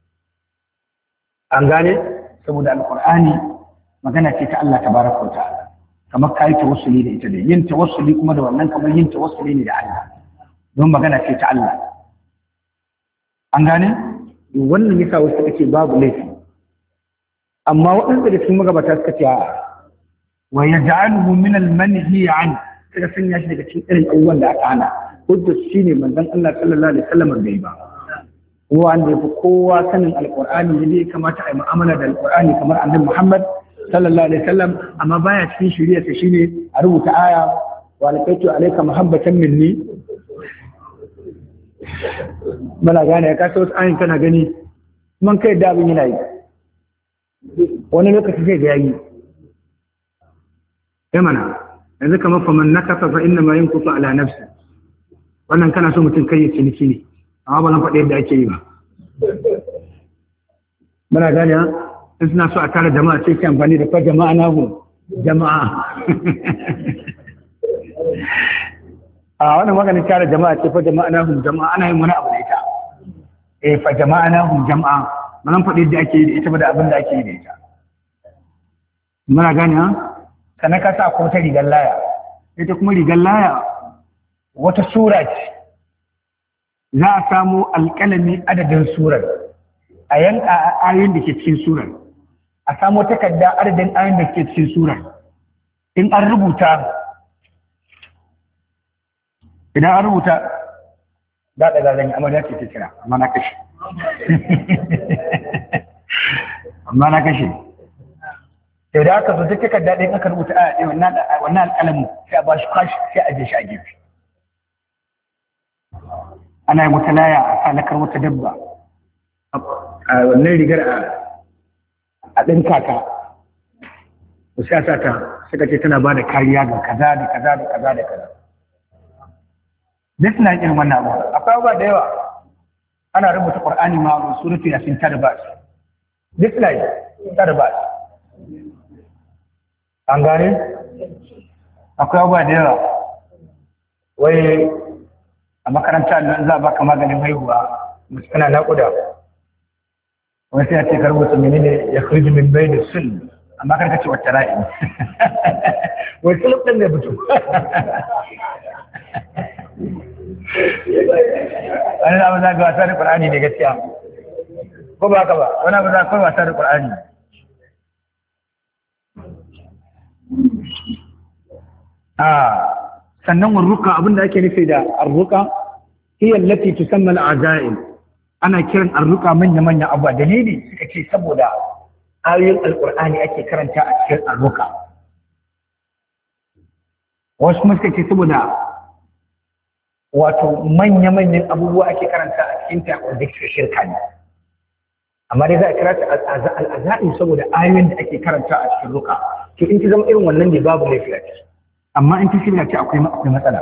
an gane saboda alqur'ani magana ce ta Allah tabaraka wa ta'ala kamar ka yi tawassuli da ita da yin tawassuli kuma da wannan kamar yin tawassuli ne da Allah don magana ce ta Allah an gane wannan yasa wasu suka ce babu laifi amma waɗanda da cikin magabata suka ce wa yaj'aluhu min al-manhi an suka sanya shi daga cikin irin abubuwan da aka hana hujjar shine manzon Allah sallallahu alaihi wasallam bai ba wanda ya fi kowa sanin alƙur'ani ne ya kamata a yi mu'amala da alƙur'ani kamar annabi Muhammad sallallahu alaihi wasallam, amma baya cikin shiriyarsa shine a rubuta aya wa alqaitu alayka muhabbatan minni. Bala gane ka so ayin kana gani man kai da abin yana yi wani lokaci zai ga yayi eh mana yanzu kamar faman nakasa fa inna ma yankusu ala nafsi, wannan kana so mutum kai ya ciniki ne amma ba zan faɗi yadda ake yi ba. Muna gane ha in suna so a tara jama'a ce ke amfani da fa jama'a na hu jama'a a wannan maganin tara jama'a ce fa jama'a na hu jama'a ana yin wani abu da ita eh fa jama'a na hu jama'a ba zan faɗi yadda ake yi da ita ba da abin da ake yi da ita. Muna gane ha sannan ka sa ko ta rigar laya, ita kuma rigar laya wata sura ce za a samu alƙalami adadin surar a yanka ayoyin da ke cikin surar, a samu takarda adadin ayoyin da ke cikin surar, in an rubuta idan an rubuta da daga zan yi amarya ce ta kira amma na kashe amma na kashe sai da aka zo duk takarda ɗin aka rubuta a ɗaya wannan alƙalamin sai a ba shi kwashi sai a je shi a gefe. Ana yi wata laya a salakar wata dabba a wannan rigar a ɗin kaka da sai a sa ta suka ce tana ba da kariya ga kaza da kaza da kaza da kaza. Duk suna irin wannan abu akwai abubuwa da yawa ana rubuta ƙur'ani ma a suratu yasin tarbas duk suna yi tarbas an gane akwai abubuwa da yawa wai a makaranta nan za a baka maganin haihuwa mace tana naƙuda wani sai a ce karbuta menene ya kurji min bai da sun amma karka ce wata ra'i wai sulub ɗin ne butu wani abu za ga wasa da ƙur'ani ne gaskiya ko ba haka ba wani abu za ka wasa da ƙur'ani. a sannan warruka abinda ake nufi da arruka hiya allati tusamma al-azaim, ana kiran arruka manya manya abu dalili suka ce saboda ayoyin alqur'ani ake karanta a cikin arruka, wasu kuma suka ce saboda wato manya manyan abubuwa ake karanta a cikin ta wanda ke shirka ne, amma dai za a kira ta al-azaim saboda ayoyin da ake karanta a cikin ruka. To in ki zama irin wannan ne babu laifi a ciki, amma in ta shirya ce akwai akwai matsala.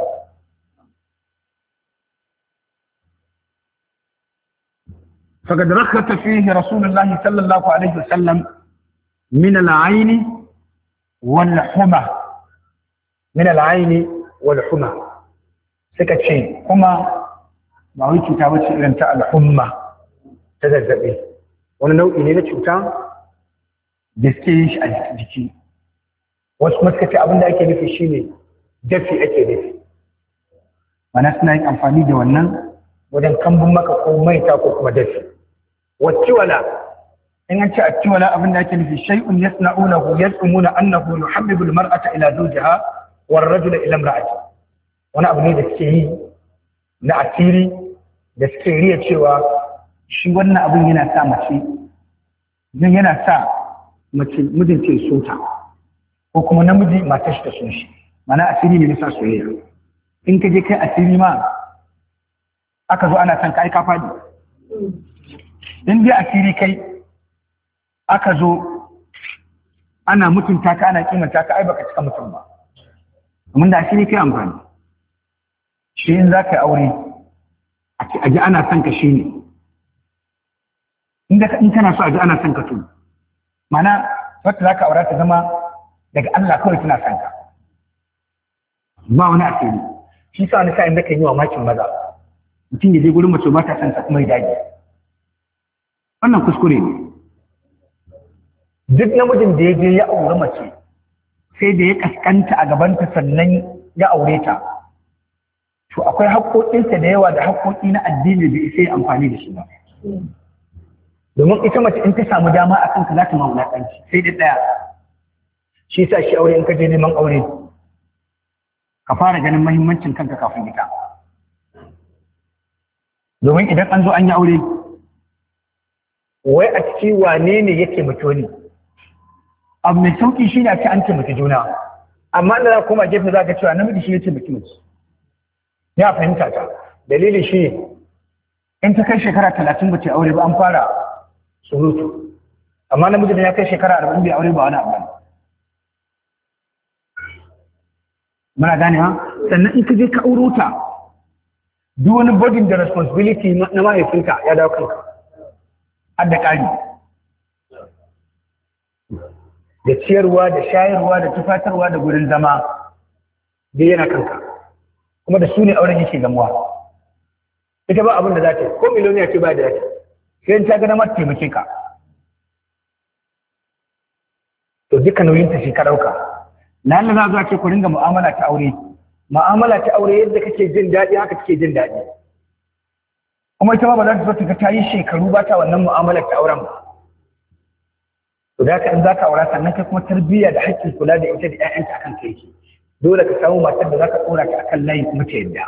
فقد رخص فيه رسول الله صلى الله عليه وسلم من العين والحمى من العين والحمى suka ce kuma ba wai cuta wacce irin ta al'umma ta zazzabi, wani nau'i ne na cuta da suke yin shi a jiki. Wasu kuma suka ce abin da ake nufi shine dafi ake nufi, mana suna yin amfani da wannan wajen kambun maka ko maita ko kuma dafi. Wattiwala in an ce attiwala abin da ake nufi shay'un yasna'unahu yaz'umuna annahu yuhabbibu al-mar'ata ila zawjiha war rajula ila imra'ati, wani abu ne da suke yi na asiri da suke riya cewa shi wannan abin yana sa mace don yana sa mace mijinta ya so ta ko kuma namiji matar shi ta so shi, mana asiri ne nisa soyayya. In ka je kai asiri ma aka zo ana son ka aika fadi, in dai asiri kai aka zo ana mutunta ka ana kimanta ka ai baka cika mutum ba, domin da asiri kai amfani. Shi in za ka yi aure a ji ana son ka shi ne, in kana so a ji ana son ka tun mana wata za ka aura ta zama daga Allah kawai tana son ka ba wani asiri. Shi sa wani sa'in da kan yi wa makin maza mutum ya je gurin mace ba ta son sa kuma ya dage, wannan kuskure ne. Duk namijin da ya je ya aure mace sai da ya kaskanta a gabanta sannan ya aure ta, to akwai haƙoƙinsa da yawa da haƙoƙi na addini da isa yi amfani da shi ba. Domin ita mace in ta samu dama a kanka za ta mawulaƙanci sai da ɗaya. Shi sa shi aure in ka je neman aure ka fara ganin mahimmancin kanka kafin ita. Domin idan an zo an yi aure wai a ciki wane ne yake mutu ne abu mai sauki shi ne a ce an taimaki juna amma da za koma gefe za ka cewa namiji shi ya taimaki mace ya fahimta ta dalili shi in ta kai shekara talatin ba ce aure ba an fara surutu amma namiji da ya kai shekara arba'in bai aure ba wani abu muna gane ha sannan in ka je ka auro ta duk wani burden da responsibility na mahaifinka ya dawo kanka har da ƙari da ciyarwa da shayarwa da tufatarwa da gurin zama da yana kanka kuma da su ne auren yake gamuwa ita ba abin da za ta yi ko miliyoniya ce ba da yake sai ta gana mata taimake ka to duka nauyinta shi ka ɗauka lalle za zuwa ce ku ringa mu'amala ta aure mu'amala ta aure yadda kake jin daɗi haka kake jin daɗi kuma ita ma ba za ta zo ta ta yi shekaru ba ta wannan mu'amalar ta auren ba to da haka in za ka aura sannan kai kuma tarbiyya da haƙƙin kula da ita da ƴaƴanta akan kai yake dole ka samu matar da za ka ɗora ta akan layi kuma ta yadda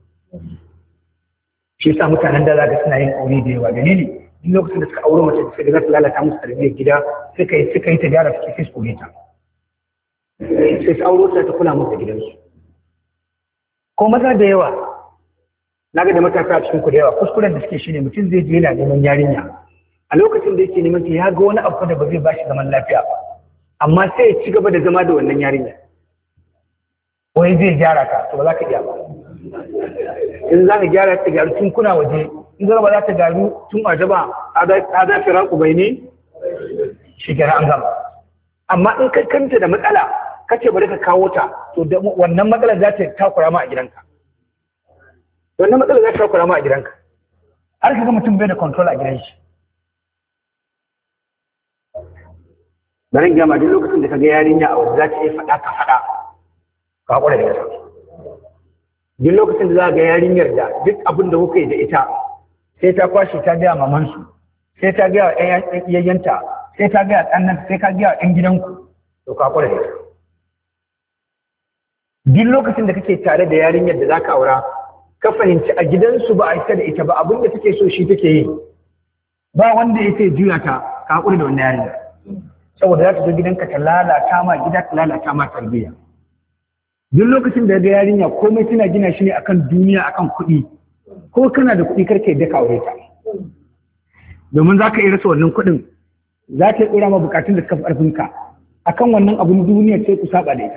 shi yasa mutanen da za ka suna yin aure da yawa dalili duk lokacin da suka aure mace da suka za ta lalata musu tarbiyyar gida suka yi suka yi ta gyara suke sai su kore ta sai su auro ta ta kula musu da gidansu ko maza da yawa na ga da matasa a cikin ku da yawa kuskuren da suke shine mutum zai je yana neman yarinya a lokacin da yake neman ta ya ga wani abu da ba zai bashi zaman lafiya ba amma sai ya ci gaba da zama da wannan yarinya wai zai gyara ka to ba za ka iya ba in za ka gyara ta gyaru tun kuna waje in zama ba za ta gyaru tun waje ba a za fi raku bai ne shi kenan an gama amma in ka kanta da matsala ka ce bari ka kawo ta to wannan matsalar za ta takura ma a gidanka wannan matsalar za ta takura ma a gidanka har ka ga mutum bai da control a gidan shi bari gama duk lokacin da ka ga yarinya a waje za ta iya faɗa ka faɗa ka haƙura da ita duk lokacin da za ga yarinyar da duk abin da kuka yi da ita sai ta kwashe ta gaya mamansu sai ta gaya wa yayyanta sai ta gaya ɗannan sai ka gaya wa ɗan gidanku to ka haƙura da ita duk lokacin da kake tare da yarinyar da za ka aura ka fahimci a gidansu ba a ita da ita ba abin da take so shi take yi ba wanda ya ce juya ta ka haƙura da wannan yarinyar saboda za ta zo gidanka ta lalata ma gida ta lalata ma tarbiyya duk lokacin da ga yarinya komai tana gina shi ne akan duniya akan kuɗi ko kana da kuɗi karka yadda ka aure ta domin za ka iya rasa wannan kuɗin za ta ɗora ma bukatun da suka fi ƙarfinka akan wannan abun duniya sai ku saba da ita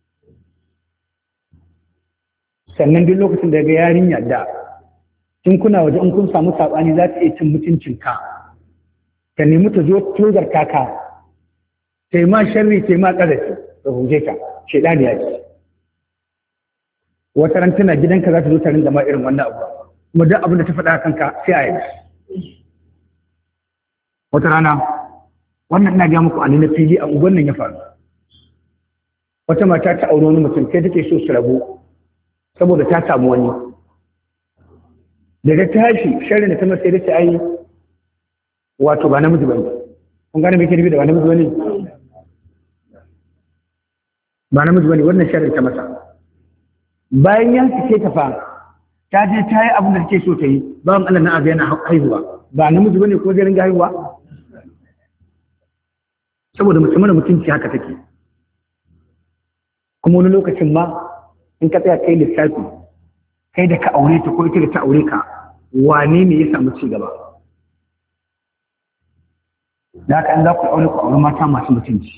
sannan duk lokacin da ga yarinya da in kuna waje in kun samu saɓani za ta iya cin mutuncinka ka nemi ta zo tozar kaka sai ma sharri sai ma ƙazafi da huje ka shaidani ya ce wata ran tana gidanka za ta zo ta rinda ma irin wannan abu kuma duk abin da ta faɗa kanka sai a yi wata rana wannan ina ga muku na fili a unguwar nan ya faru wata mata ta aure wani mutum sai take so su rabu saboda ta samu wani daga tashi sharri da ta masa da ta ai wato ba namiji bane kun gane me yake nufi da ba namiji bane ba namiji bane wannan sharri ta masa bayan ya fice ta fa ta je ta yi abin da take so ta yi bayan Allah na aga yana haihuwa ba namiji bane ko zai ringa haihuwa saboda mutum da mutunci haka take kuma wani lokacin ma in ka tsaya kai lissafi kai da ka aure ta ko ita da ta aure ka wane ne ya samu ci gaba da haka in za ku aure ku aure mata masu mutunci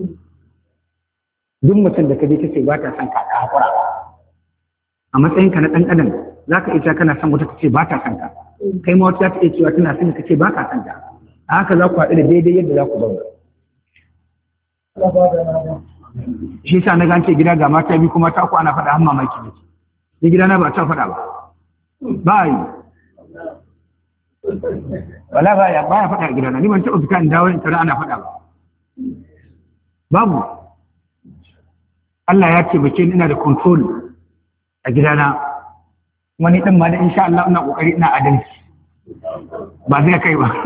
duk mutum da ka je kace ba ta son ka ka hakura a matsayinka na ɗan adam za ka iya kana son wata kace ba ta son ka kai ma wata za ta iya cewa tana son ka ce ba ka son ta a haka za ku haɗu da daidai yadda za ku zauna shi yasa na gance gida ga mata biyu kuma ta ku ana faɗa har mamaki ne ni gida na ba ta faɗa ba ba yi wala ba ya ba ya faɗa a gidana ni ban taɓa fita in dawo in tare ana faɗa ba babu Allah ya ce bace ina da control a gidana wani ɗin ma da insha Allah ina ƙoƙari ina adalci ba zai kai ba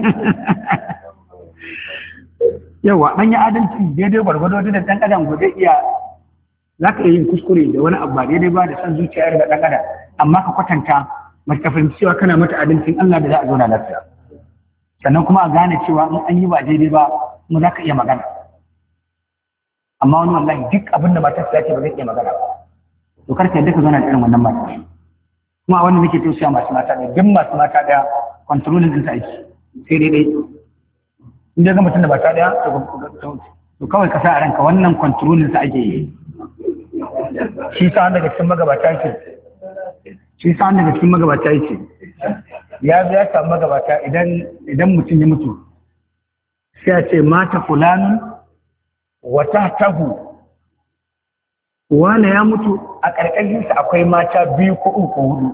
yawa ɗan yi adalci daidai gwargwado da ɗan adam ko zai iya za ka iya yin kuskure da wani abu ba daidai ba da san zuciya da ɗan adam amma ka kwatanta mace ka fahimci cewa kana mata adalcin Allah da za a zauna lafiya sannan kuma a gane cewa in an yi ba daidai ba kuma za ka iya magana. Amma wani wallahi duk abin da matar ta ce ba zai iya magana ba. To karka yadda ka zauna da irin wannan mata. Kuma a wannan nake tausaya masu mata ne, duk masu mata daya kontrolin din ta aiki sai dai dai. In dai ga mutum da mata daya to kawai ka sa a ranka wannan kontrolin sa ake yi. Shi sa daga cikin magabata yake. Shi sa daga cikin magabata yake. Ya zo ya samu magabata idan idan mutum ya mutu sai ya ce mata fulanun wa tahtahu, wane ya mutu a ƙarƙashinsa akwai mata biyu ko uku ko hudu,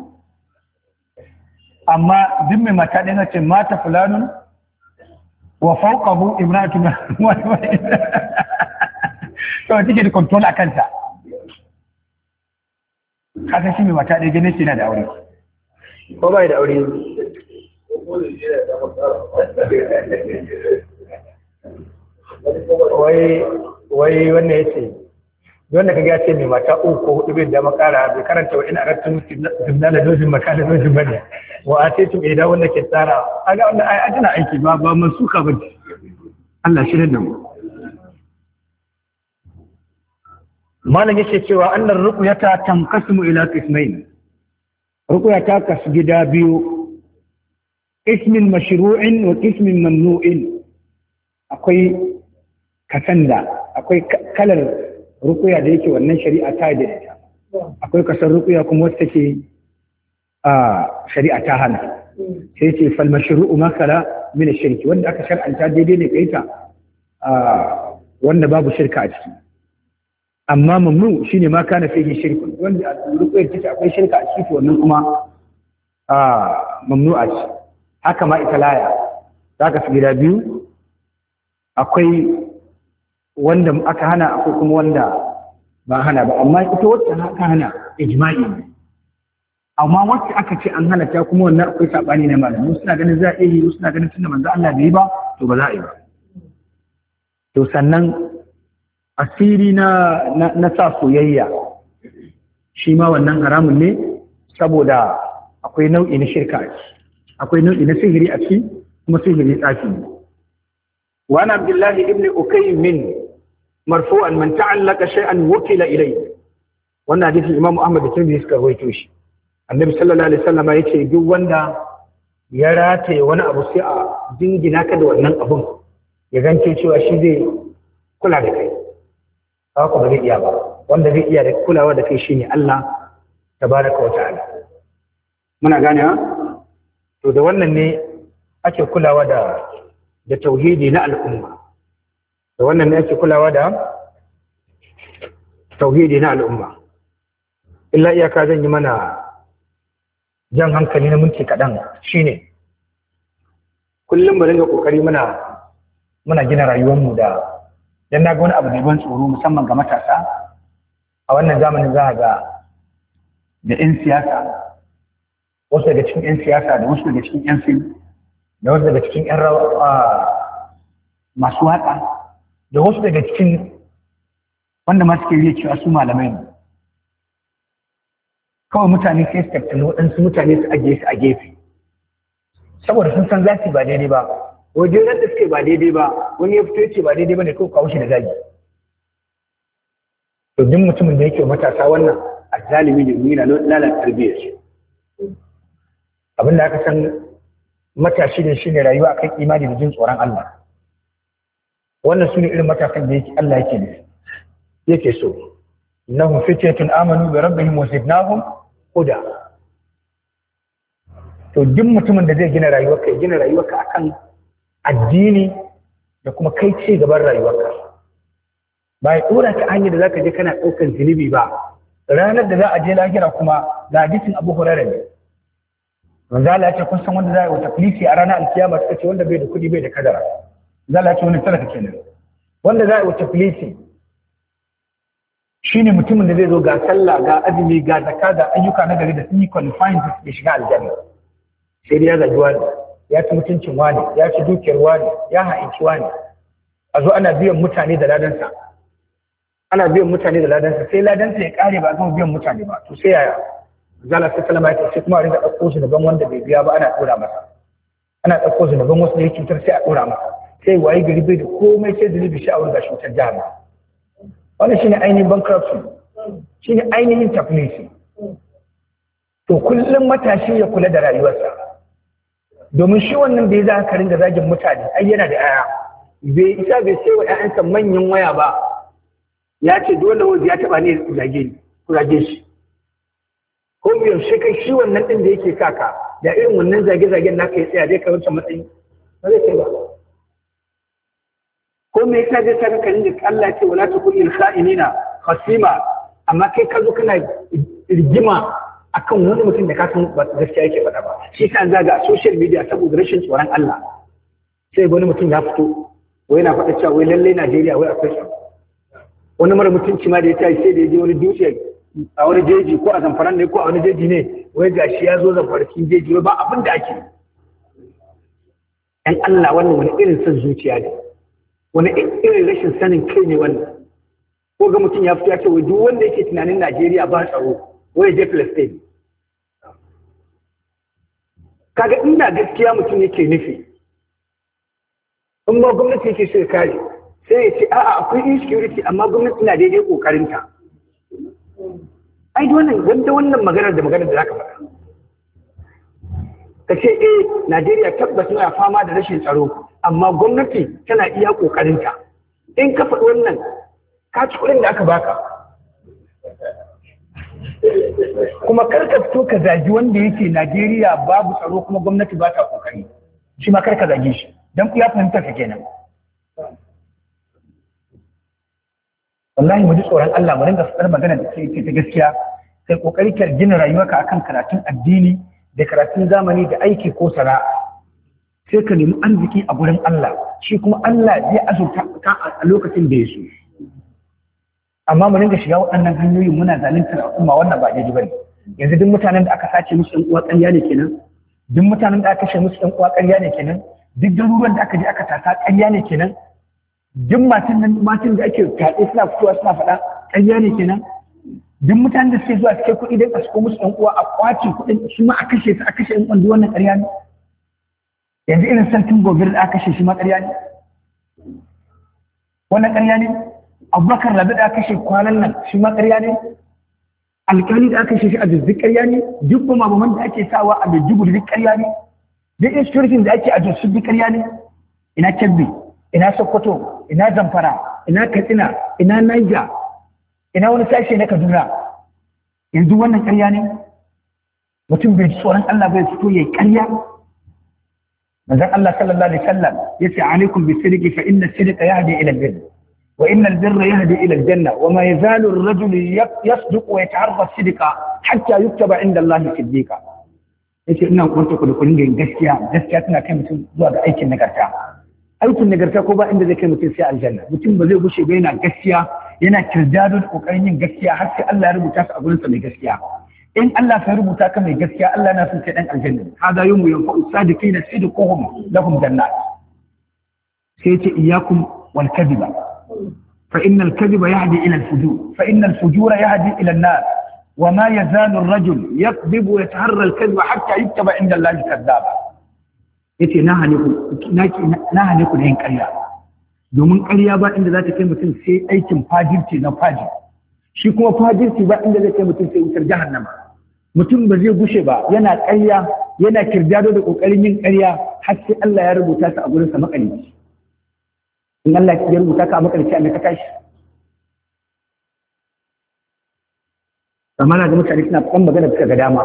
amma duk mai mata ɗaya ce mata fulanun wa fawqahu imra'atun wani wani to take da control a kanta. Haka shi mai mata ɗaya ganin shi yana da aure ko bai da aure. wai wai wannan yace wanda kaga ya ce mai mata uku ko hudu bai da makara bai karanta wa ina aratun tibna da dozin makala dozin bane wa ataitum ida wanda ke tsara kaga wannan ai ajina aiki ba ba mansuka ba. Allah shi da mu. Malam yake cewa annar ruqyata tanqasimu ila qismayn. Ruqya ta kasu gida biyu, ismin mashru'in wa ismin mamnu'in. Akwai kasanda, akwai kalar ruqya da yake wannan shari'a ta da ita. Akwai kasar ruqya kuma wacce take a shari'a ta hana. Sai ce fal mashru'u ma kala min ash-shirki, wanda aka shar'anta daidai ne kai ta wanda babu shirka a ciki. Amma mamnu shine ma kana fihi shirku, wanda ruqyar take akwai shirka a ciki, wannan kuma a mamnu'a ce. Haka ma ita laya zaka fi gida biyu, akwai wanda aka hana akwai kuma wanda ba hana ba, amma ita wacce aka hana ijma'i ne. Amma wacce aka ce an hana ta kuma wannan akwai sabani na malamai, suna ganin za a iya yi, suna ganin tunda manzo Allah bai yi ba to ba za a yi ba. To sannan asiri na na sa soyayya shi ma wannan haramun ne, saboda akwai nau'i na shirka a ciki, akwai nau'i na sihiri a ciki, kuma sihiri tsafi ne. Wa ana Abdullahi ibn Ukaymin marfu'an man ta'allaka shay'an wukila ilayhi. Wannan hadisin Imam Ahmad da Tirmidhi suka rawaito shi. Annabi sallallahu alaihi wasallam yace duk wanda ya rataye wani abu sai a dingina ka da wannan abun, ya gance cewa shi zai kula da kai. Haka ba zai iya ba. Wanda zai iya da kulawa da kai shine Allah tabaraka wa ta'ala. Muna gane ha? To da wannan ne ake kulawa da da tauhidi na al'umma. Da wannan ne ake kulawa da tauhidi na al'umma. Illa iyaka zan yi mana jan hankali na minti kaɗan shine kullum mu dinga kokari muna muna gina rayuwarmu da dan na ga wani abu da ban tsoro musamman ga matasa a wannan zamanin. Za a ga da 'yan siyasa, wasu daga cikin 'yan siyasa da wasu daga cikin 'yan fim da wasu daga cikin 'yan masu waƙa da wasu daga cikin wanda ma suke yi cewa su malamai ne. Kawai mutane sai su tattali waɗansu mutane su ajiye su a gefe saboda sun san za su ba daidai ba. Wajen da suke ba daidai ba, wani ya fito ya ce ba daidai ba ne, kawai kawo shi da zagi. To duk mutumin da yake matasa wannan azzalimi ne, yana lalata tarbiyyar shi. Abin da aka san matashi ne shine rayuwa akan imani da jin tsoron Allah. Wannan su ne irin matakan da yake Allah yake ne yake so. Innahum fityatun amanu bi rabbihim wa zidnahum huda. To duk mutumin da zai gina rayuwarka ya gina rayuwarka akan addini da kuma kai ce gaban rayuwarka, ba ya dora ta hanyar da zaka je kana ɗaukar zunubi ba. Ranar da za a je lahira kuma ga hadisin Abu Hurairah ne. Manzo Allah ya ce kun san wanda za a yi wata filisi a ranar alkiyama, suka ce wanda bai da kuɗi bai da kadara. Manzo Allah ya ce wani talaka kenan. Wanda za a yi wata filisi shine mutumin da zai zo ga sallah ga azumi ga zakka ga ayyuka na gari da sun yi qualifying da shiga aljanna. Sai dai ya zagi wani, ya ci mutuncin wani, ya ci dukiyar wani, ya ha'inci wani. A zo ana biyan mutane da ladansa. Ana biyan mutane da ladansa, sai ladansa ya kare ba a gama biyan mutane ba. To sai yaya? Zala sai salama ya ce kuma a rinka ɗauko shi daban wanda bai biya ba ana ɗora masa. ana ɗauko zunuban wasu da ya cutar sai a ɗora masa sai waye gari bai da komai sai zunubi shi a wurin gashi wutar jahannama. Wannan shine ainihin bankruptcy, shine ainihin tafilisi. To kullum matashi ya kula da rayuwarsa, domin shi wannan da ya za ka ringa zagin mutane ai yana da aya, bai isa bai sai wa ƴaƴansa manyan waya ba, ya ce dole wanda ya taɓa ne zage ni ku zage shi. Ko yaushe kai shi wannan ɗin da yake kaka da irin wannan zage-zagen naka ya tsaya zai kai wancan matsayi ba zai kai ba. Ko me yasa zai saka ka ringa Allah ce wala takun lil kha'inina khasima, amma kai ka zo kana rigima akan wani mutum da ka san ba gaskiya yake faɗa ba. Shi kan zaga a social media saboda rashin tsoron Allah sai wani mutum ya fito wai yana faɗa cewa wai lallai Najeriya wai akwai tsaro. Wani mara mutunci ma da ya tashi sai da ya je wani dutse a wani jeji ko a Zamfara ne ko a wani jeji ne wai gashi ya zo Zamfara cikin jeji wai ba abin da ake. Ɗan Allah wannan wani irin son zuciya ne, wani irin rashin sanin kai ne wannan. Ko ga mutum ya fito ya ce wai duk wanda yake tunanin Najeriya ba tsaro wai je Palestine. Kaga inda gaskiya mutum yake nufi, in ma gwamnati yake so ya kare sai ya ce a'a akwai insecurity amma gwamnati na daidai kokarinta. Ai wannan wanda wannan maganar da maganar da zaka faɗa. Ka ce eh Najeriya tabbas na fama da rashin tsaro amma gwamnati tana iya kokarinta. In ka faɗi wannan ka ci kuɗin da aka baka. Kuma kar ka fito ka zagi wanda yake Najeriya babu tsaro kuma gwamnati ba ta kokari. Shi ma kar ka zage shi dan ya fahimta ka kenan. Wallahi mu ji tsoron Allah mu ringa faɗar magana da ke ta gaskiya, kai kokari ka gina rayuwarka akan karatun addini da karatun zamani da aiki ko sana'a. Sai ka nemi arziki a gurin Allah, shi kuma Allah zai azurta ka a lokacin da ya so. Amma mu ringa shiga waɗannan hanyoyin muna zaluntar al'umma wannan ba daidai bane. Yanzu duk mutanen da aka sace musu ɗan uwa ƙarya ne kenan, duk mutanen da aka kashe musu ɗan uwa ƙarya ne kenan, duk garuruwan da aka je aka tasa ƙarya ne kenan. Duk matan nan matan da ake kaɗe suna fitowa suna faɗa ƙarya ne kenan. Duk mutanen da suke zuwa suke kuɗi don a sako musu ɗan uwa a ƙwace kuɗin su ma a kashe su a kashe ɗan uwan wannan ƙarya ne. Yanzu irin sarkin gobe da aka kashe shi ma ƙarya ne. Wannan ƙarya ne. Abubakar Rabi da aka kashe kwanan nan shi ma ƙarya ne. Alƙali da aka kashe shi a duk ƙarya ne. Duk mamaman da ake sawa a Maiduguri duk ƙarya ne. Duk insecurity da ake a Jos duk ƙarya ne. Ina Kebbi, ina Sokoto, ina Zamfara, ina Katsina, ina Niger, ina wani sashe na Kaduna. Yanzu wannan ƙarya ne. Mutum bai tsoron Allah bai fito yayi ƙarya. Manzon Allah sallallahu alaihi wasallam yace alaikum bis-sidqi fa inna as-sidqa yahdi ila al-birr wa inna al-birra yahdi ila al-janna wa ma yazalu ar-rajulu yasduqu wa yataharra as-sidqa hatta yuktaba inda Allah siddiqa. Yace ina kwanta ku da kun ga gaskiya, gaskiya tana kai mutum zuwa ga aikin nagarta. Aikin nagarta ko ba inda zai kai mutum sai aljanna. Mutum ba zai gushe ba yana gaskiya, yana kirdado da kokarin yin gaskiya har sai Allah ya rubuta ka a gurin sa mai gaskiya. In Allah ya rubuta ka mai gaskiya, Allah na son kai dan aljanna. Hada yawmu yanfa'u sadiqina sidquhum lahum jannat. Sai yace iyyakum wal kadhiba fa inna al kadhiba yahdi ila al fujur fa inna al fujura yahdi ila an nar wa ma yazalu ar rajul yakdhibu wa yataharra al kadhiba hatta yuktaba inda Allah kadhaba. Yace na hane ku na hane ku da yin ƙarya, domin ƙarya ba inda za ta kai mutum sai aikin fajirci na faji, shi kuma fajirci ba inda zai kai mutum sai wutar jahannama. Mutum ba zai gushe ba yana ƙarya yana kirdado da ƙoƙarin yin ƙarya har sai Allah ya rubuta ka a gurin sa makalici. In Allah ya rubuta ka a makalici Allah ka tashi. Amma na ga mutane suna kan magana suka ga dama.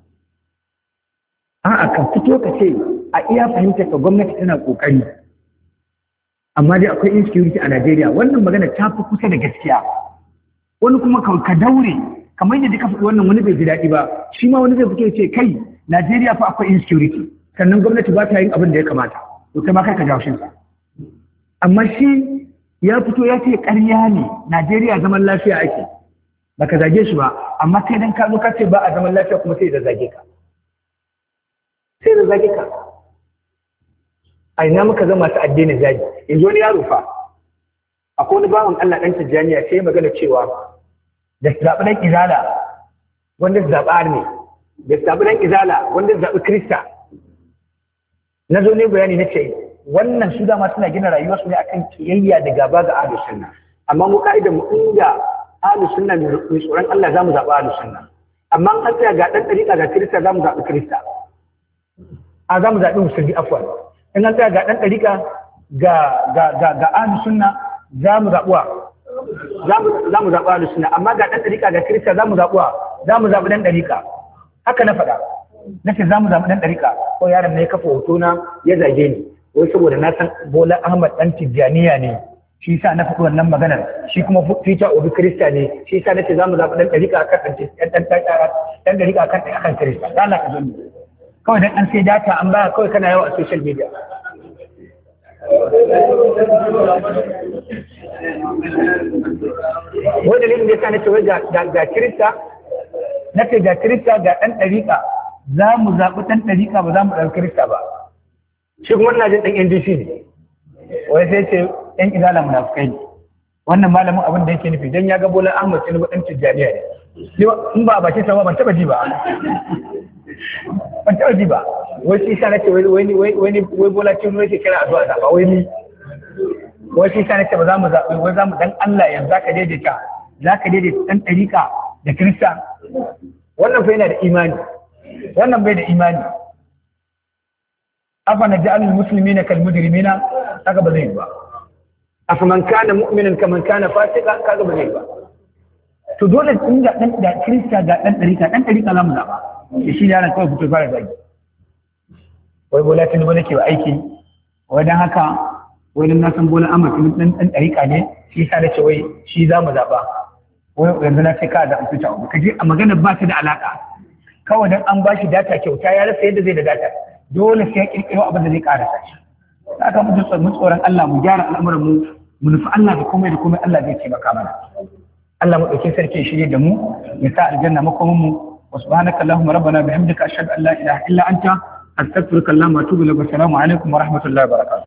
A'a ka fito ka ce a iya fahimtar ka gwamnati tana kokari, amma dai akwai insecurity a Najeriya. Wannan magana ta fi kusa da gaskiya. Wani kuma ka daure kamar yadda ka faɗi wannan wani bai ji daɗi ba, shi ma wani zai fito ya ce kai Najeriya fa akwai insecurity sannan gwamnati ba ta yin abin da ya kamata, to kai ma kai ka jawo shinsa. Amma shi ya fito ya ce ƙarya ne Najeriya zaman lafiya ake, baka zage shi ba, amma kai dan ka zo ka ce ba a zaman lafiya kuma sai da zage ka. Sai da zage ka. A ina muka zama ta addinin zagi. Yanzu wani yaro fa akwai wani bawan Allah ɗan Tijjaniya sai magana cewa da zaɓi ɗan izala wanda zaɓi arne, da zaɓi ɗan izala wanda zaɓi Kirista. na zo ne bayani na ce wannan su dama suna gina rayuwarsu ne akan kiyayya da gaba ga ahlus sunna, amma mu ka'idar mu inda ahlus sunna mai tsoron Allah zamu zaɓi ahlus sunna, amma an tsaya ga dan dariƙa ga kirista zamu zaɓi kirista, a zamu zaɓi musulmi afwan, in an tsaya ga dan dariƙa ga ga ga ga ahlus sunna zamu zaɓuwa zamu zaɓi ahlus sunna, amma ga dan dariƙa ga kirista zamu zaɓuwa zamu zaɓi dan dariƙa. Haka na faɗa nace zamu zaɓi dan dariƙa. Ko yaron ne ya kafa hoto na ya zage ni wai saboda na san Bola Ahmad dan Tijjaniya ne, shi yasa na faɗi wannan maganar, shi kuma Peter Obi Kirista ne, shi yasa nace zamu zaɓi dan dariƙa akan dan dan dan dariƙa akan akan Kirista. Allah ka zonni kawai dan an sai data an baya kawai kana yawa a social media. Wai dalilin da yasa nace wai ga ga Kirista nace ga Kirista ga dan dariƙa za mu zaɓi dan dariƙa ba za mu ɗan Kirista ba. Shi kuma ina jin dan N D C ne. Wai sai ce ‘yan izala munafukai ne, wannan malamin abin da yake nufi don ya ga Bola Ahmad Tinubu ɗan Tijjaniya ne. In ba a bakin sama ban taɓa ji ba. Ban taɓa ji ba. Wai shi sa nace wai wai wai Bola Tinubu yake kira a zuwa zaɓa wai ni. Wai shi sa nace ba za mu zaɓi wai za mu dan Allah yanzu za ka daidaita za ka daidaita ɗan ɗariƙa da Kirista. Wannan fa yana da imani. Wannan bai da imani. Afa na ja'alul muslimina kal mujrimina kaga ba zai ba. Afaman kana mu'minan kaman kana fasika kaga ba zai ba. To dole in ga dan da Kirista ga dan dariƙa dan dariƙa zamu zaba. Shi yaran kawai fito fara zagi. Wai Bola Tinubu nake wa aiki. Wai dan haka wai dan na san Bola Ahmad Tinubu dan dan dariƙa ne, shi yasa nace wai shi zamu zaba. Wai yanzu na ce ka da an fita ka je a magana ba ta da alaka. Kawai dan an bashi data kyauta ya rasa yadda zai da data. Dole sai ya kirkiro abin da zai karasa shi. Haka mu mu tsoron Allah mu gyara al'amuran mu mu nufi Allah da komai da komai Allah zai taimaka mana. Allah mu dauke sarki shirye da mu ya sa aljanna makomin mu. Wa subhanaka allahumma rabbana bihamdika ashhadu an la ilaha illa anta astaghfiruka wa atubu ilaik. Assalamu alaikum wa rahmatullahi wa barakatuh.